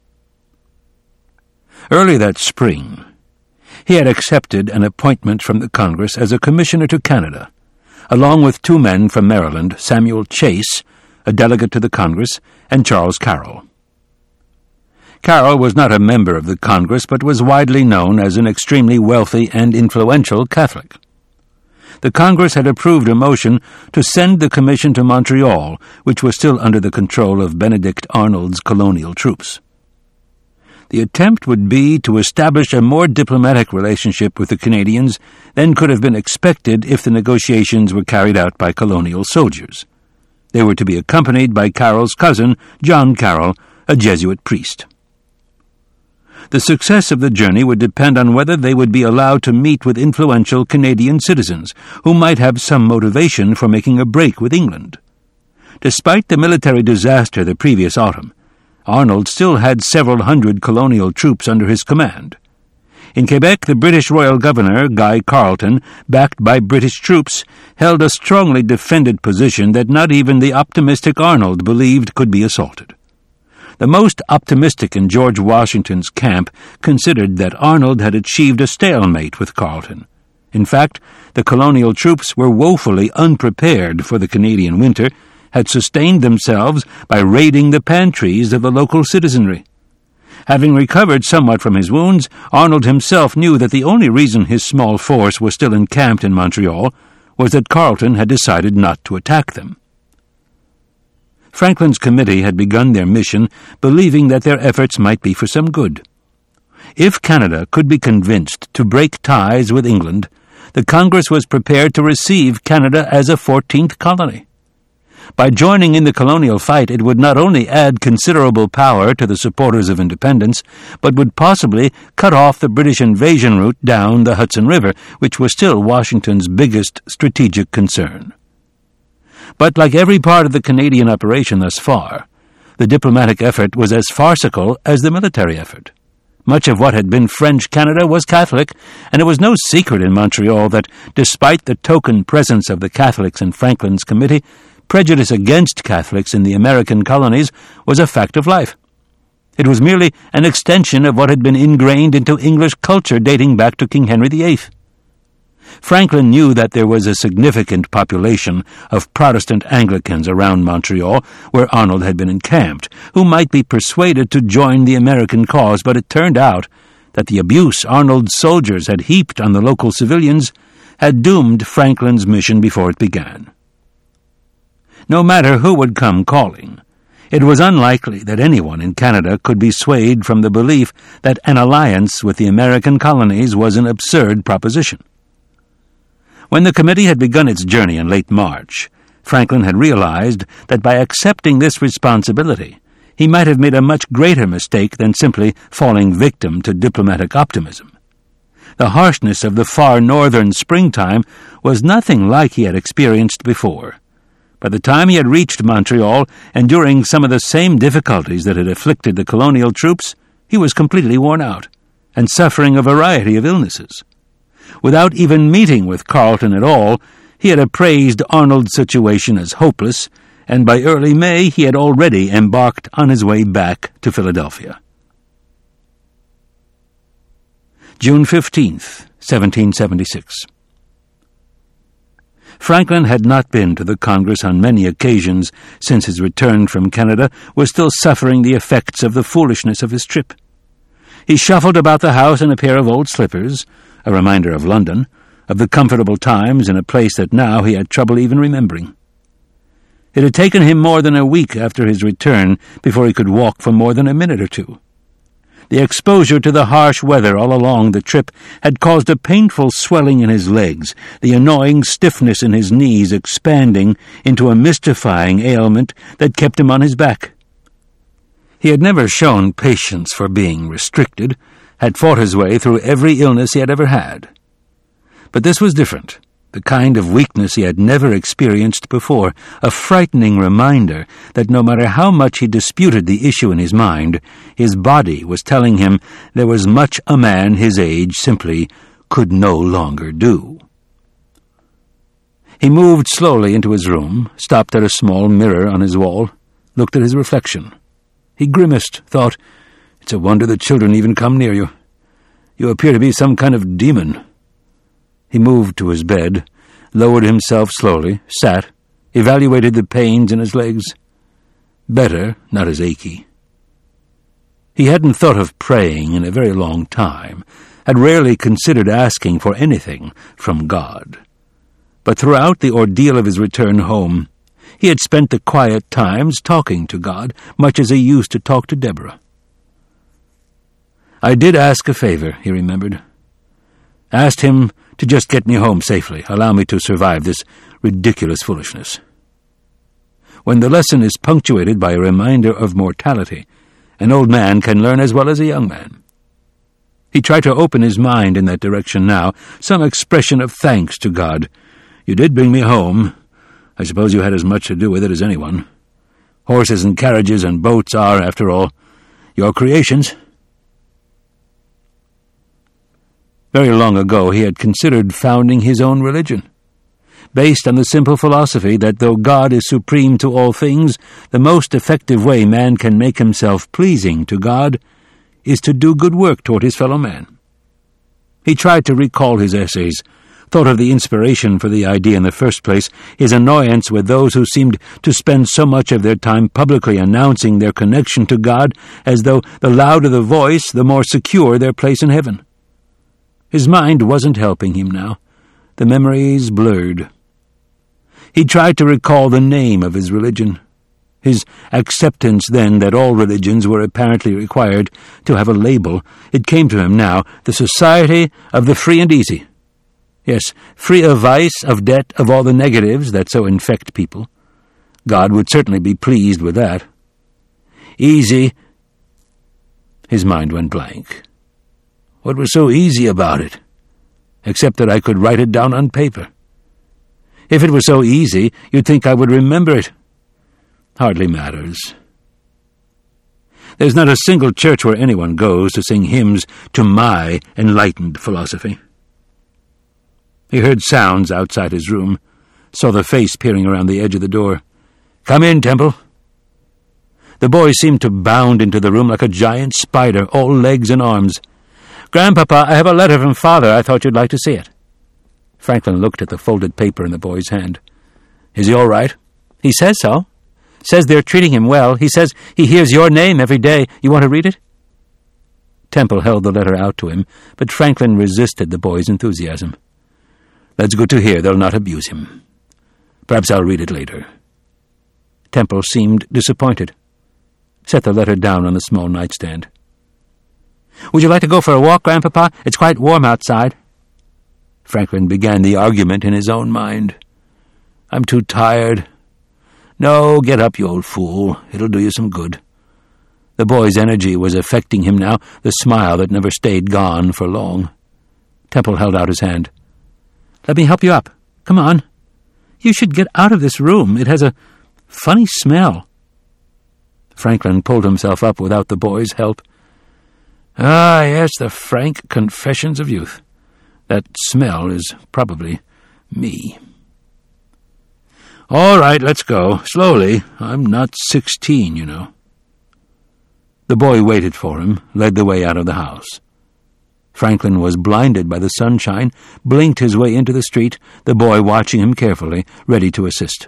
Early that spring, he had accepted an appointment from the Congress as a commissioner to Canada, along with 2 men from Maryland, Samuel Chase, a delegate to the Congress, and Charles Carroll. Carroll was not a member of the Congress, but was widely known as an extremely wealthy and influential Catholic. The Congress had approved a motion to send the commission to Montreal, which was still under the control of Benedict Arnold's colonial troops. The attempt would be to establish a more diplomatic relationship with the Canadians than could have been expected if the negotiations were carried out by colonial soldiers. They were to be accompanied by Carroll's cousin, John Carroll, a Jesuit priest. The success of the journey would depend on whether they would be allowed to meet with influential Canadian citizens who might have some motivation for making a break with England. Despite the military disaster the previous autumn, Arnold still had several hundred colonial troops under his command. In Quebec, the British Royal Governor, Guy Carleton, backed by British troops, held a strongly defended position that not even the optimistic Arnold believed could be assaulted. The most optimistic in George Washington's camp considered that Arnold had achieved a stalemate with Carleton. In fact, the colonial troops were woefully unprepared for the Canadian winter, had sustained themselves by raiding the pantries of the local citizenry. Having recovered somewhat from his wounds, Arnold himself knew that the only reason his small force was still encamped in Montreal was that Carleton had decided not to attack them. Franklin's committee had begun their mission believing that their efforts might be for some good. If Canada could be convinced to break ties with England, the Congress was prepared to receive Canada as a 14th colony. By joining in the colonial fight, it would not only add considerable power to the supporters of independence, but would possibly cut off the British invasion route down the Hudson River, which was still Washington's biggest strategic concern. But like every part of the Canadian operation thus far, the diplomatic effort was as farcical as the military effort. Much of what had been French Canada was Catholic, and it was no secret in Montreal that, despite the token presence of the Catholics in Franklin's committee, prejudice against Catholics in the American colonies was a fact of life. It was merely an extension of what had been ingrained into English culture dating back to King Henry VIII. Franklin knew that there was a significant population of Protestant Anglicans around Montreal, where Arnold had been encamped, who might be persuaded to join the American cause, but it turned out that the abuse Arnold's soldiers had heaped on the local civilians had doomed Franklin's mission before it began. No matter who would come calling, it was unlikely that anyone in Canada could be swayed from the belief that an alliance with the American colonies was an absurd proposition. When the committee had begun its journey in late March, Franklin had realized that by accepting this responsibility, he might have made a much greater mistake than simply falling victim to diplomatic optimism. The harshness of the far northern springtime was nothing like he had experienced before. By the time he had reached Montreal, enduring some of the same difficulties that had afflicted the colonial troops, he was completely worn out, and suffering a variety of illnesses. Without even meeting with Carleton at all, he had appraised Arnold's situation as hopeless, and by early May he had already embarked on his way back to Philadelphia. June 15th, 1776. Franklin had not been to the Congress on many occasions since his return from Canada, was still suffering the effects of the foolishness of his trip. He shuffled about the house in a pair of old slippers, a reminder of London, of the comfortable times in a place that now he had trouble even remembering. It had taken him more than a week after his return before he could walk for more than a minute or two. The exposure to the harsh weather all along the trip had caused a painful swelling in his legs, the annoying stiffness in his knees expanding into a mystifying ailment that kept him on his back. He had never shown patience for being restricted, had fought his way through every illness he had ever had. But this was different, the kind of weakness he had never experienced before, a frightening reminder that no matter how much he disputed the issue in his mind, his body was telling him there was much a man his age simply could no longer do. He moved slowly into his room, stopped at a small mirror on his wall, looked at his reflection. He grimaced, thought, "It's a wonder the children even come near you. You appear to be some kind of demon." He moved to his bed, lowered himself slowly, sat, evaluated the pains in his legs. Better, not as achy. He hadn't thought of praying in a very long time, had rarely considered asking for anything from God. But throughout the ordeal of his return home, he had spent the quiet times talking to God, much as he used to talk to Deborah. "I did ask a favor," he remembered. "Asked him to just get me home safely, allow me to survive this ridiculous foolishness." When the lesson is punctuated by a reminder of mortality, an old man can learn as well as a young man. He tried to open his mind in that direction now, some expression of thanks to God. "You did bring me home. I suppose you had as much to do with it as anyone. Horses and carriages and boats are, after all, your creations." Very long ago he had considered founding his own religion, based on the simple philosophy that though God is supreme to all things, the most effective way man can make himself pleasing to God is to do good work toward his fellow man. He tried to recall his essays, thought of the inspiration for the idea in the first place, his annoyance with those who seemed to spend so much of their time publicly announcing their connection to God, as though the louder the voice, the more secure their place in heaven. His mind wasn't helping him now. The memories blurred. He tried to recall the name of his religion. His acceptance then that all religions were apparently required to have a label. It came to him now, the Society of the Free and Easy. Yes, free of vice, of debt, of all the negatives that so infect people. God would certainly be pleased with that. Easy. His mind went blank. What was so easy about it? Except that I could write it down on paper. If it was so easy, you'd think I would remember it. Hardly matters. There's not a single church where anyone goes to sing hymns to my enlightened philosophy. He heard sounds outside his room, saw the face peering around the edge of the door. "Come in, Temple." The boy seemed to bound into the room like a giant spider, all legs and arms. "Grandpapa, I have a letter from Father. I thought you'd like to see it." Franklin looked at the folded paper in the boy's hand. "Is he all right?" "He says so. Says they're treating him well. He says he hears your name every day. You want to read it?" Temple held the letter out to him, but Franklin resisted the boy's enthusiasm. "That's good to hear. They'll not abuse him. Perhaps I'll read it later." Temple seemed disappointed. Set the letter down on the small nightstand. "Would you like to go for a walk, Grandpapa? It's quite warm outside." Franklin began the argument in his own mind. "I'm too tired." "No, get up, you old fool. It'll do you some good." The boy's energy was affecting him now, the smile that never stayed gone for long. Temple held out his hand. "Let me help you up. Come on. You should get out of this room. It has a funny smell." Franklin pulled himself up without the boy's help. "Ah, yes, the frank confessions of youth. That smell is probably me." "All right, let's go. Slowly. I'm not 16, you know." The boy waited for him, led the way out of the house. Franklin was blinded by the sunshine, blinked his way into the street, the boy watching him carefully, ready to assist.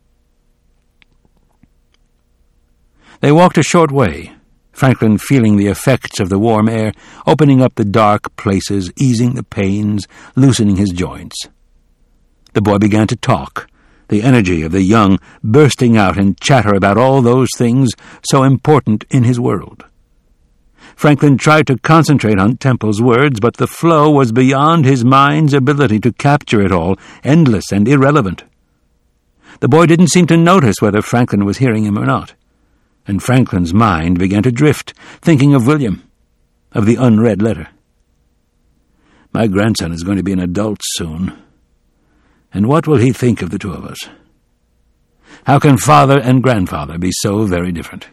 They walked a short way, Franklin feeling the effects of the warm air, opening up the dark places, easing the pains, loosening his joints. The boy began to talk, the energy of the young bursting out in chatter about all those things so important in his world. Franklin tried to concentrate on Temple's words, but the flow was beyond his mind's ability to capture it all, endless and irrelevant. The boy didn't seem to notice whether Franklin was hearing him or not, and Franklin's mind began to drift, thinking of William, of the unread letter. My grandson is going to be an adult soon, and what will he think of the two of us? How can father and grandfather be so very different?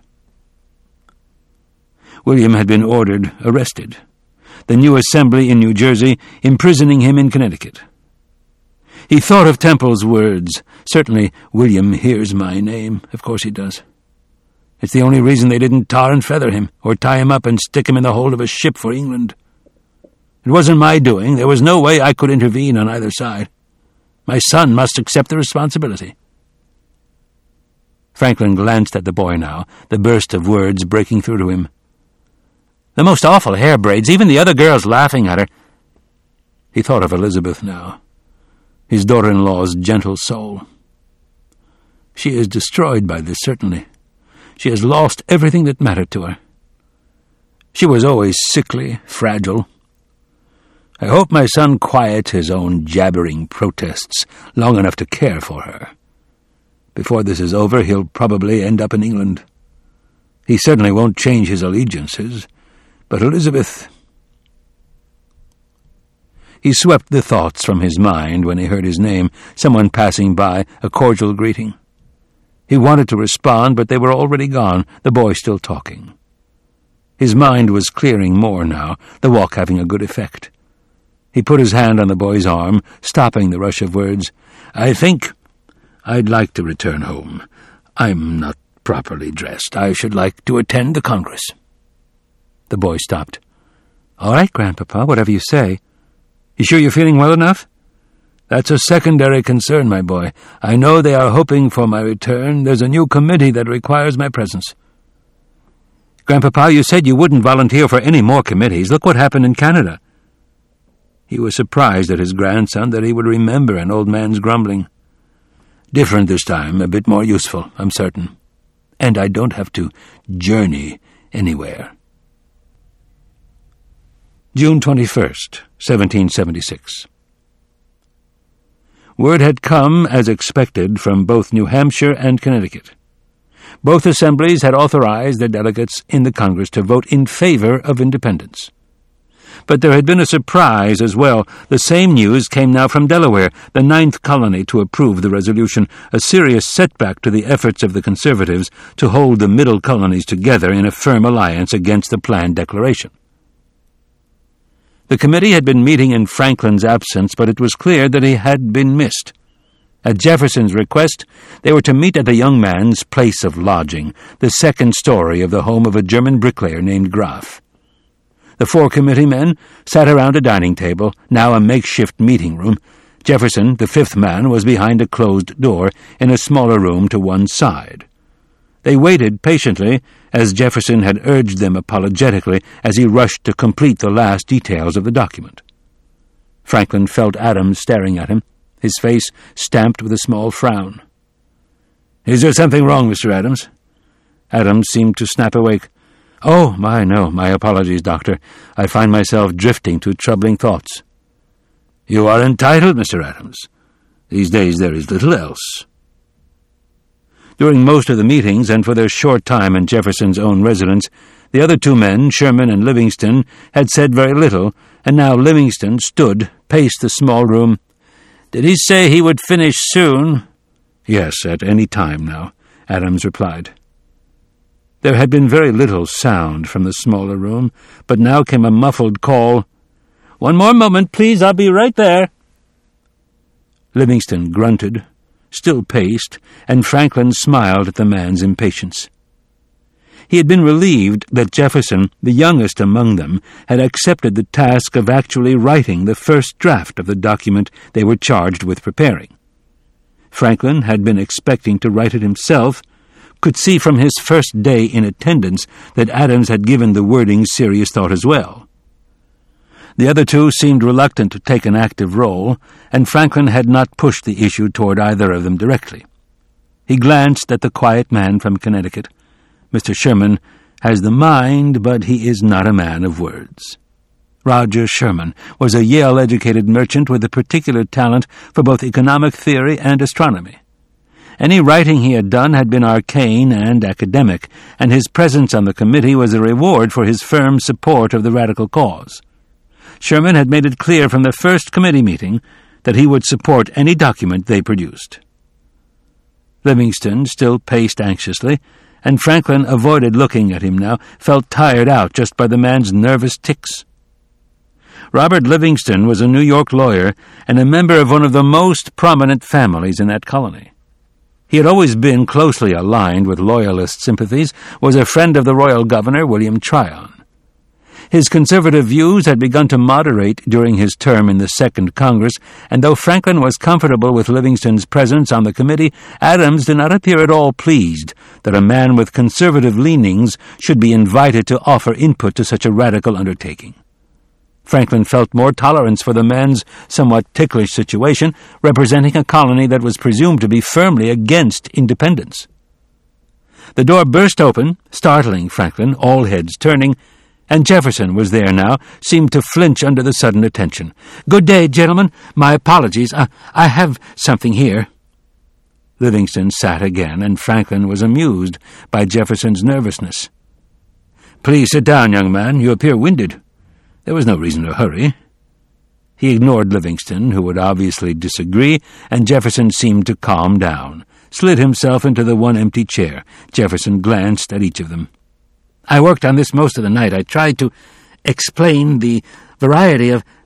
William had been arrested. The new assembly in New Jersey imprisoning him in Connecticut. He thought of Temple's words. Certainly, William hears my name. Of course he does. It's the only reason they didn't tar and feather him, or tie him up and stick him in the hold of a ship for England. It wasn't my doing. There was no way I could intervene on either side. My son must accept the responsibility. Franklin glanced at the boy now, the burst of words breaking through to him. The most awful hair braids, even the other girls laughing at her. He thought of Elizabeth now, his daughter-in-law's gentle soul. She is destroyed by this, certainly. She has lost everything that mattered to her. She was always sickly, fragile. I hope my son quiets his own jabbering protests long enough to care for her. Before this is over, he'll probably end up in England. He certainly won't change his allegiances. But Elizabeth... He swept the thoughts from his mind when he heard his name, someone passing by, a cordial greeting. He wanted to respond, but they were already gone, the boy still talking. His mind was clearing more now, the walk having a good effect. He put his hand on the boy's arm, stopping the rush of words. "I think I'd like to return home. I'm not properly dressed. I should like to attend the Congress." The boy stopped. "All right, Grandpapa, whatever you say. You sure you're feeling well enough?" "That's a secondary concern, my boy. I know they are hoping for my return. There's a new committee that requires my presence." "Grandpapa, you said you wouldn't volunteer for any more committees. Look what happened in Canada." He was surprised at his grandson that he would remember an old man's grumbling. "Different this time, a bit more useful, I'm certain. And I don't have to journey anywhere." June 21st, 1776. Word had come, as expected, from both New Hampshire and Connecticut. Both assemblies had authorized their delegates in the Congress to vote in favor of independence. But there had been a surprise as well. The same news came now from Delaware, the 9th colony to approve the resolution, a serious setback to the efforts of the Conservatives to hold the middle colonies together in a firm alliance against the planned declaration. The committee had been meeting in Franklin's absence, but it was clear that he had been missed. At Jefferson's request, they were to meet at the young man's place of lodging, the second story of the home of a German bricklayer named Graf. The 4 committee men sat around a dining table, now a makeshift meeting room. Jefferson, the 5th man, was behind a closed door in a smaller room to one side. They waited patiently, as Jefferson had urged them apologetically as he rushed to complete the last details of the document. Franklin felt Adams staring at him, his face stamped with a small frown. "Is there something wrong, Mr. Adams?" Adams seemed to snap awake. "Oh, no, my apologies, Doctor. I find myself drifting to troubling thoughts." "You are entitled, Mr. Adams. These days there is little else." During most of the meetings, and for their short time in Jefferson's own residence, the other 2 men, Sherman and Livingston, had said very little, and now Livingston stood, paced the small room. "Did he say he would finish soon?" "Yes, at any time now," Adams replied. There had been very little sound from the smaller room, but now came a muffled call. "One more moment, please. I'll be right there." Livingston grunted, still paced, and Franklin smiled at the man's impatience. He had been relieved that Jefferson, the youngest among them, had accepted the task of actually writing the first draft of the document they were charged with preparing. Franklin had been expecting to write it himself, could see from his first day in attendance that Adams had given the wording serious thought as well. The other 2 seemed reluctant to take an active role, and Franklin had not pushed the issue toward either of them directly. He glanced at the quiet man from Connecticut. "Mr. Sherman has the mind, but he is not a man of words." Roger Sherman was a Yale-educated merchant with a particular talent for both economic theory and astronomy. Any writing he had done had been arcane and academic, and his presence on the committee was a reward for his firm support of the radical cause. Sherman had made it clear from the first committee meeting that he would support any document they produced. Livingston still paced anxiously, and Franklin avoided looking at him now, felt tired out just by the man's nervous tics. Robert Livingston was a New York lawyer and a member of one of the most prominent families in that colony. He had always been closely aligned with Loyalist sympathies, was a friend of the royal governor, William Tryon. His conservative views had begun to moderate during his term in the Second Congress, and though Franklin was comfortable with Livingston's presence on the committee, Adams did not appear at all pleased that a man with conservative leanings should be invited to offer input to such a radical undertaking. Franklin felt more tolerance for the man's somewhat ticklish situation, representing a colony that was presumed to be firmly against independence. The door burst open, startling Franklin, all heads turning, and Jefferson was there now, seemed to flinch under the sudden attention. "Good day, gentlemen. My apologies. I have something here." Livingston sat again, and Franklin was amused by Jefferson's nervousness. "Please sit down, young man. You appear winded." There was no reason to hurry. He ignored Livingston, who would obviously disagree, and Jefferson seemed to calm down, slid himself into the one empty chair. Jefferson glanced at each of them. "I worked on this most of the night. I tried to explain the variety of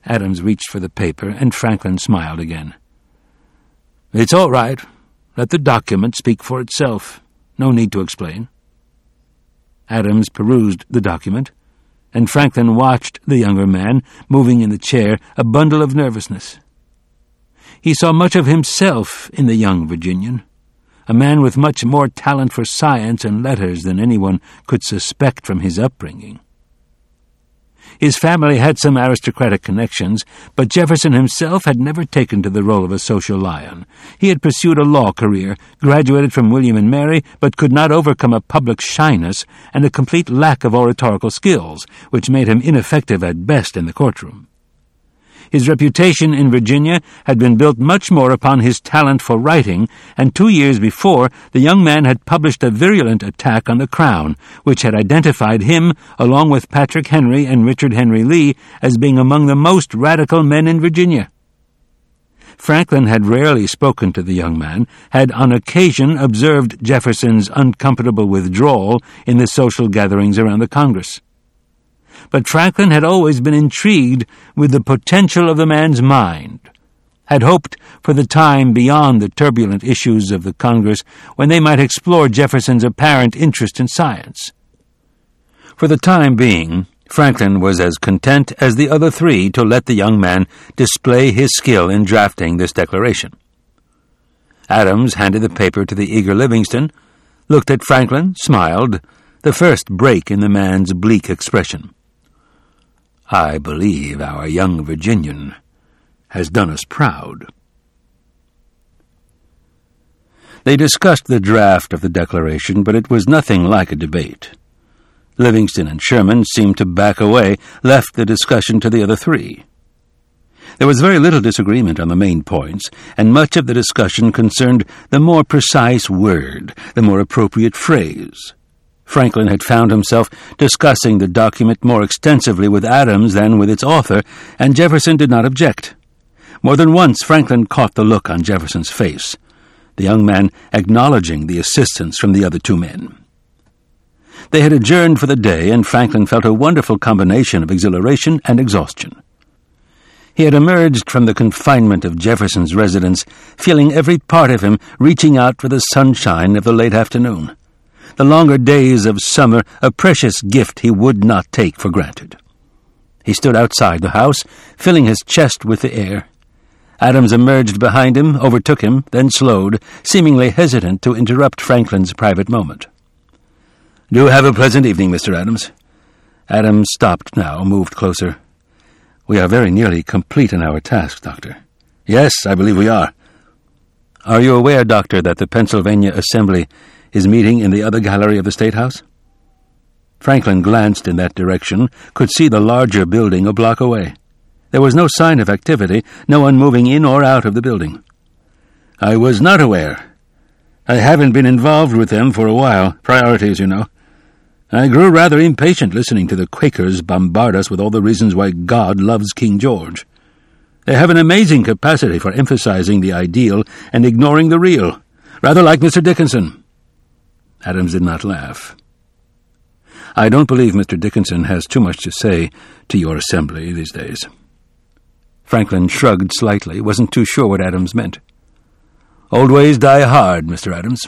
Adams reached for the paper, and Franklin smiled again. "It's all right. Let the document speak for itself. No need to explain." Adams perused the document, and Franklin watched the younger man, moving in the chair, a bundle of nervousness. He saw much of himself in the young Virginian, a man with much more talent for science and letters than anyone could suspect from his upbringing. His family had some aristocratic connections, but Jefferson himself had never taken to the role of a social lion. He had pursued a law career, graduated from William and Mary, but could not overcome a public shyness and a complete lack of oratorical skills, which made him ineffective at best in the courtroom. His reputation in Virginia had been built much more upon his talent for writing, and 2 years before, the young man had published a virulent attack on the Crown, which had identified him, along with Patrick Henry and Richard Henry Lee, as being among the most radical men in Virginia. Franklin had rarely spoken to the young man, had on occasion observed Jefferson's uncomfortable withdrawal in the social gatherings around the Congress. But Franklin had always been intrigued with the potential of the man's mind, had hoped for the time beyond the turbulent issues of the Congress when they might explore Jefferson's apparent interest in science. For the time being, Franklin was as content as the other three to let the young man display his skill in drafting this declaration. Adams handed the paper to the eager Livingston, looked at Franklin, smiled, the first break in the man's bleak expression. "I believe our young Virginian has done us proud." They discussed the draft of the Declaration, but it was nothing like a debate. Livingston and Sherman seemed to back away, left the discussion to the other three. There was very little disagreement on the main points, and much of the discussion concerned the more precise word, the more appropriate phrase. Franklin had found himself discussing the document more extensively with Adams than with its author, and Jefferson did not object. More than once Franklin caught the look on Jefferson's face, the young man acknowledging the assistance from the other two men. They had adjourned for the day, and Franklin felt a wonderful combination of exhilaration and exhaustion. He had emerged from the confinement of Jefferson's residence, feeling every part of him reaching out for the sunshine of the late afternoon. The longer days of summer, a precious gift he would not take for granted. He stood outside the house, filling his chest with the air. Adams emerged behind him, overtook him, then slowed, seemingly hesitant to interrupt Franklin's private moment. "Do have a pleasant evening, Mr. Adams." Adams stopped now, moved closer. "We are very nearly complete in our task, Doctor." "Yes, I believe we are." "Are you aware, Doctor, that the Pennsylvania Assembly is meeting in the other gallery of the State House?" Franklin glanced in that direction, could see the larger building a block away. There was no sign of activity, no one moving in or out of the building. "I was not aware. I haven't been involved with them for a while. Priorities, you know. I grew rather impatient listening to the Quakers bombard us with all the reasons why God loves King George. They have an amazing capacity for emphasizing the ideal and ignoring the real, rather like Mr. Dickinson." Adams did not laugh. "I don't believe Mr. Dickinson has too much to say to your assembly these days." Franklin shrugged slightly, wasn't too sure what Adams meant. "Old ways die hard, Mr. Adams."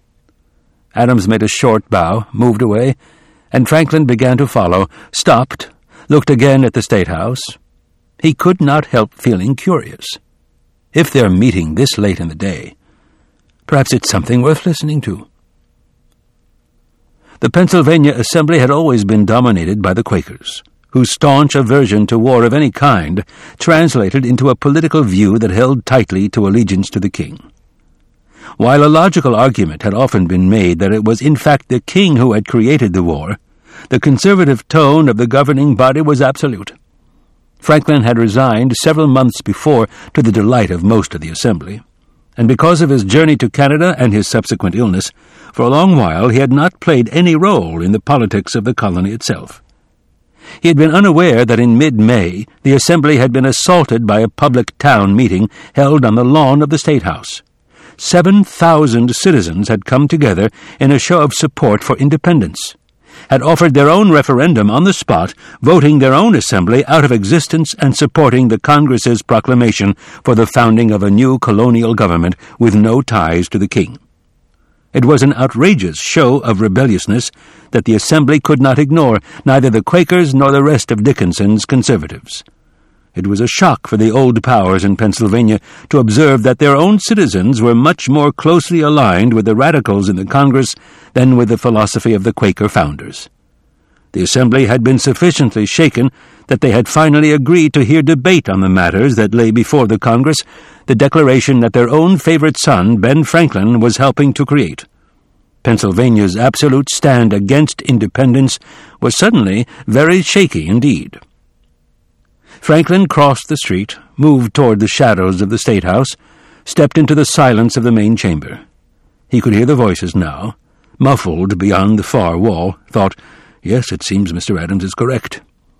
Adams made a short bow, moved away, and Franklin began to follow, stopped, looked again at the State House. He could not help feeling curious. If they're meeting this late in the day, perhaps it's something worth listening to. The Pennsylvania Assembly had always been dominated by the Quakers, whose staunch aversion to war of any kind translated into a political view that held tightly to allegiance to the king. While a logical argument had often been made that it was in fact the king who had created the war, the conservative tone of the governing body was absolute. Franklin had resigned several months before to the delight of most of the Assembly, and because of his journey to Canada and his subsequent illness, for a long while he had not played any role in the politics of the colony itself. He had been unaware that in mid-May the Assembly had been assaulted by a public town meeting held on the lawn of the State House. 7,000 citizens had come together in a show of support for independence. had offered their own referendum on the spot, voting their own assembly out of existence and supporting the Congress's proclamation for the founding of a new colonial government with no ties to the king. It was an outrageous show of rebelliousness that the Assembly could not ignore, neither the Quakers nor the rest of Dickinson's conservatives. It was a shock for the old powers in Pennsylvania to observe that their own citizens were much more closely aligned with the radicals in the Congress than with the philosophy of the Quaker founders. The Assembly had been sufficiently shaken that they had finally agreed to hear debate on the matters that lay before the Congress, the declaration that their own favorite son, Ben Franklin, was helping to create. Pennsylvania's absolute stand against independence was suddenly very shaky indeed. Franklin crossed the street, moved toward the shadows of the State House, stepped into the silence of the main chamber. He could hear the voices now, muffled beyond the far wall, thought, "Yes, it seems Mr. Adams is correct."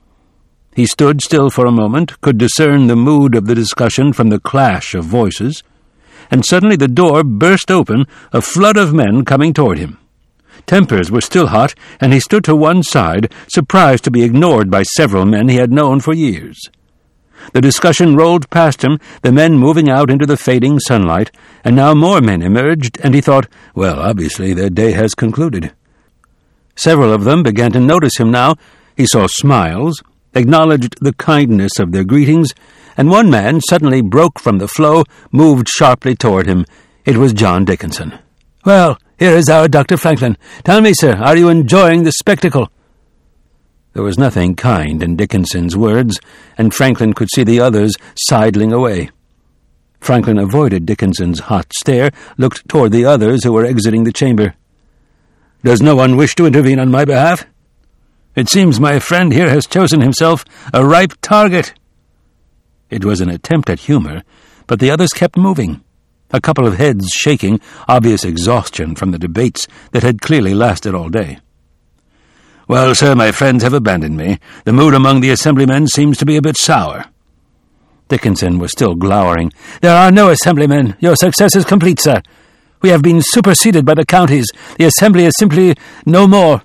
He stood still for a moment, could discern the mood of the discussion from the clash of voices, and suddenly the door burst open, a flood of men coming toward him. Tempers were still hot, and he stood to one side, surprised to be ignored by several men he had known for years. The discussion rolled past him, the men moving out into the fading sunlight, and now more men emerged, and he thought, well, obviously their day has concluded. Several of them began to notice him now. He saw smiles, acknowledged the kindness of their greetings, and one man suddenly broke from the flow, moved sharply toward him. It was John Dickinson. "Well, here is our Dr. Franklin. Tell me, sir, are you enjoying the spectacle?" There was nothing kind in Dickinson's words, and Franklin could see the others sidling away. Franklin avoided Dickinson's hot stare, looked toward the others who were exiting the chamber. "Does no one wish to intervene on my behalf? It seems my friend here has chosen himself a ripe target." It was an attempt at humor, but the others kept moving, a couple of heads shaking, obvious exhaustion from the debates that had clearly lasted all day. "Well, sir, my friends have abandoned me. The mood among the assemblymen seems to be a bit sour." Dickinson was still glowering. "There are no assemblymen. Your success is complete, sir. We have been superseded by the counties. The assembly is simply no more."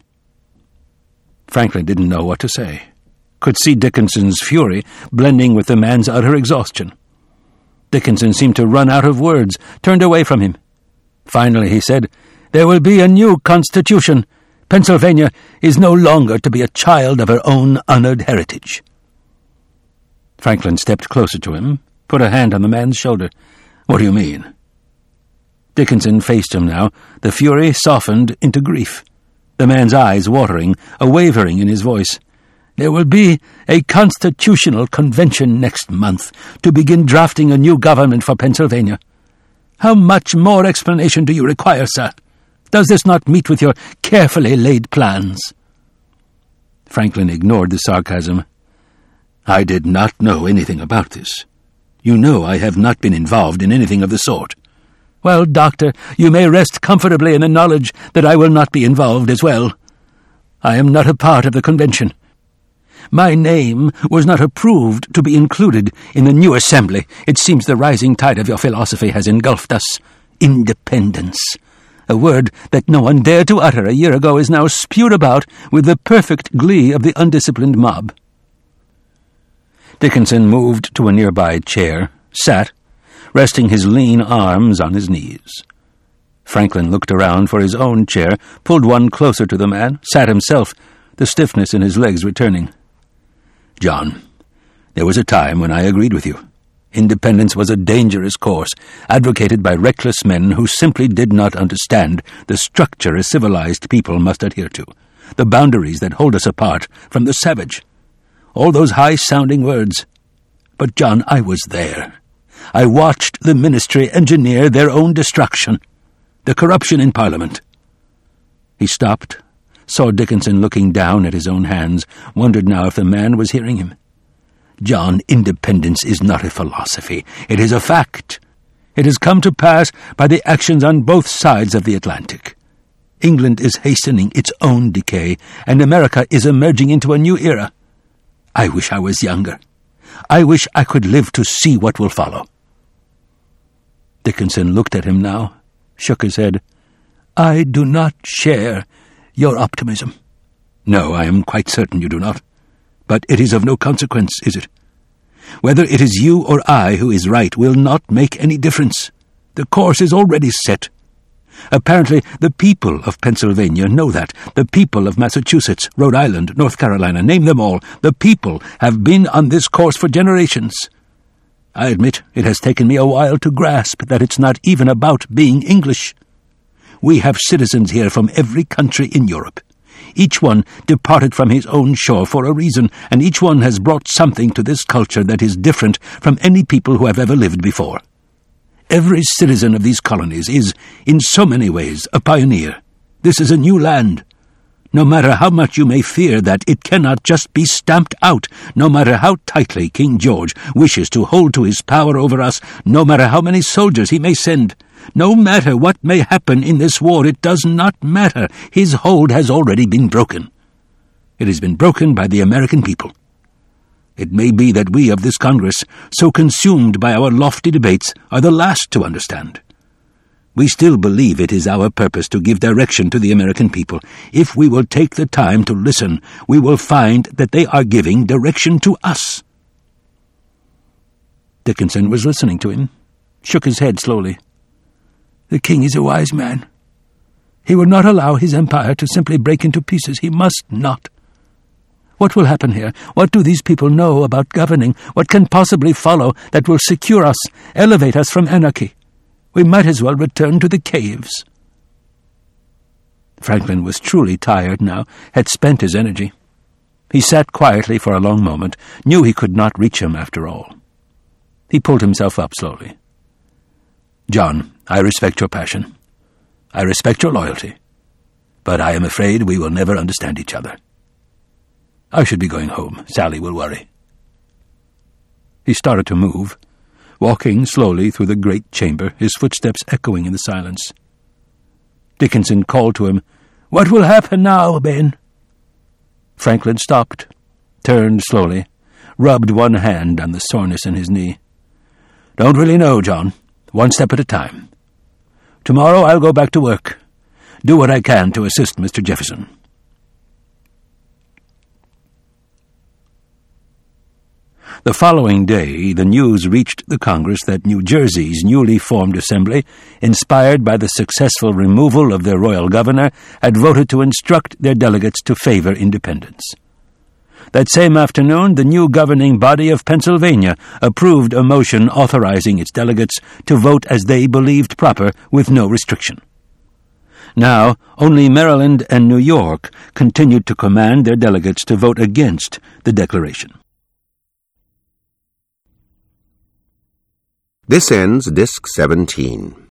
Franklin didn't know what to say, could see Dickinson's fury blending with the man's utter exhaustion. Dickinson seemed to run out of words, turned away from him. Finally he said, "There will be a new constitution. Pennsylvania is no longer to be a child of her own honored heritage." Franklin stepped closer to him, put a hand on the man's shoulder. "What do you mean?" Dickinson faced him now, the fury softened into grief, the man's eyes watering, a wavering in his voice. "There will be a constitutional convention next month to begin drafting a new government for Pennsylvania. How much more explanation do you require, sir? Does this not meet with your carefully laid plans?" Franklin ignored the sarcasm. "I did not know anything about this. You know I have not been involved in anything of the sort." "Well, Doctor, you may rest comfortably in the knowledge that I will not be involved as well. I am not a part of the convention. My name was not approved to be included in the new assembly. It seems the rising tide of your philosophy has engulfed us. Independence. A word that no one dared to utter a year ago is now spewed about with the perfect glee of the undisciplined mob." Dickinson moved to a nearby chair, sat, resting his lean arms on his knees. Franklin looked around for his own chair, pulled one closer to the man, sat himself, the stiffness in his legs returning. "John, there was a time when I agreed with you. Independence was a dangerous course, advocated by reckless men who simply did not understand the structure a civilized people must adhere to, the boundaries that hold us apart from the savage. All those high-sounding words. But, John, I was there. I watched the ministry engineer their own destruction, the corruption in Parliament." He stopped, saw Dickinson looking down at his own hands, wondered now if the man was hearing him. "John, independence is not a philosophy. It is a fact. It has come to pass by the actions on both sides of the Atlantic. England is hastening its own decay, and America is emerging into a new era. I wish I was younger. I wish I could live to see what will follow." Dickinson looked at him now, shook his head. "I do not share your optimism." No, I am quite certain you do not. But it is of no consequence, is it? Whether it is you or I who is right will not make any difference. The course is already set. Apparently, the people of Pennsylvania know that. The people of Massachusetts, Rhode Island, North Carolina, name them all. The people have been on this course for generations. I admit it has taken me a while to grasp that it's not even about being English. We have citizens here from every country in Europe. Each one departed from his own shore for a reason, and each one has brought something to this culture that is different from any people who have ever lived before. Every citizen of these colonies is, in so many ways, a pioneer. This is a new land. No matter how much you may fear that it cannot just be stamped out, no matter how tightly King George wishes to hold to his power over us, no matter how many soldiers he may send, no matter what may happen in this war, it does not matter. His hold has already been broken. It has been broken by the American people. It may be that we of this Congress, so consumed by our lofty debates, are the last to understand. We still believe it is our purpose to give direction to the American people. If we will take the time to listen, we will find that they are giving direction to us. Dickinson was listening to him, shook his head slowly. The king is a wise man. He will not allow his empire to simply break into pieces. He must not. What will happen here? What do these people know about governing? What can possibly follow that will secure us, elevate us from anarchy? We might as well return to the caves. Franklin was truly tired now, had spent his energy. He sat quietly for a long moment, knew he could not reach him after all. He pulled himself up slowly. John, I respect your passion. I respect your loyalty. But I am afraid we will never understand each other. I should be going home. Sally will worry. He started to move, walking slowly through the great chamber, his footsteps echoing in the silence. Dickinson called to him, "What will happen now, Ben?" Franklin stopped, turned slowly, rubbed one hand on the soreness in his knee. "Don't really know, John. One step at a time. Tomorrow I'll go back to work. Do what I can to assist Mr. Jefferson." The following day, the news reached the Congress that New Jersey's newly formed assembly, inspired by the successful removal of their royal governor, had voted to instruct their delegates to favor independence. That same afternoon, the new governing body of Pennsylvania approved a motion authorizing its delegates to vote as they believed proper, with no restriction. Now, only Maryland and New York continued to command their delegates to vote against the declaration. This ends Disc 17.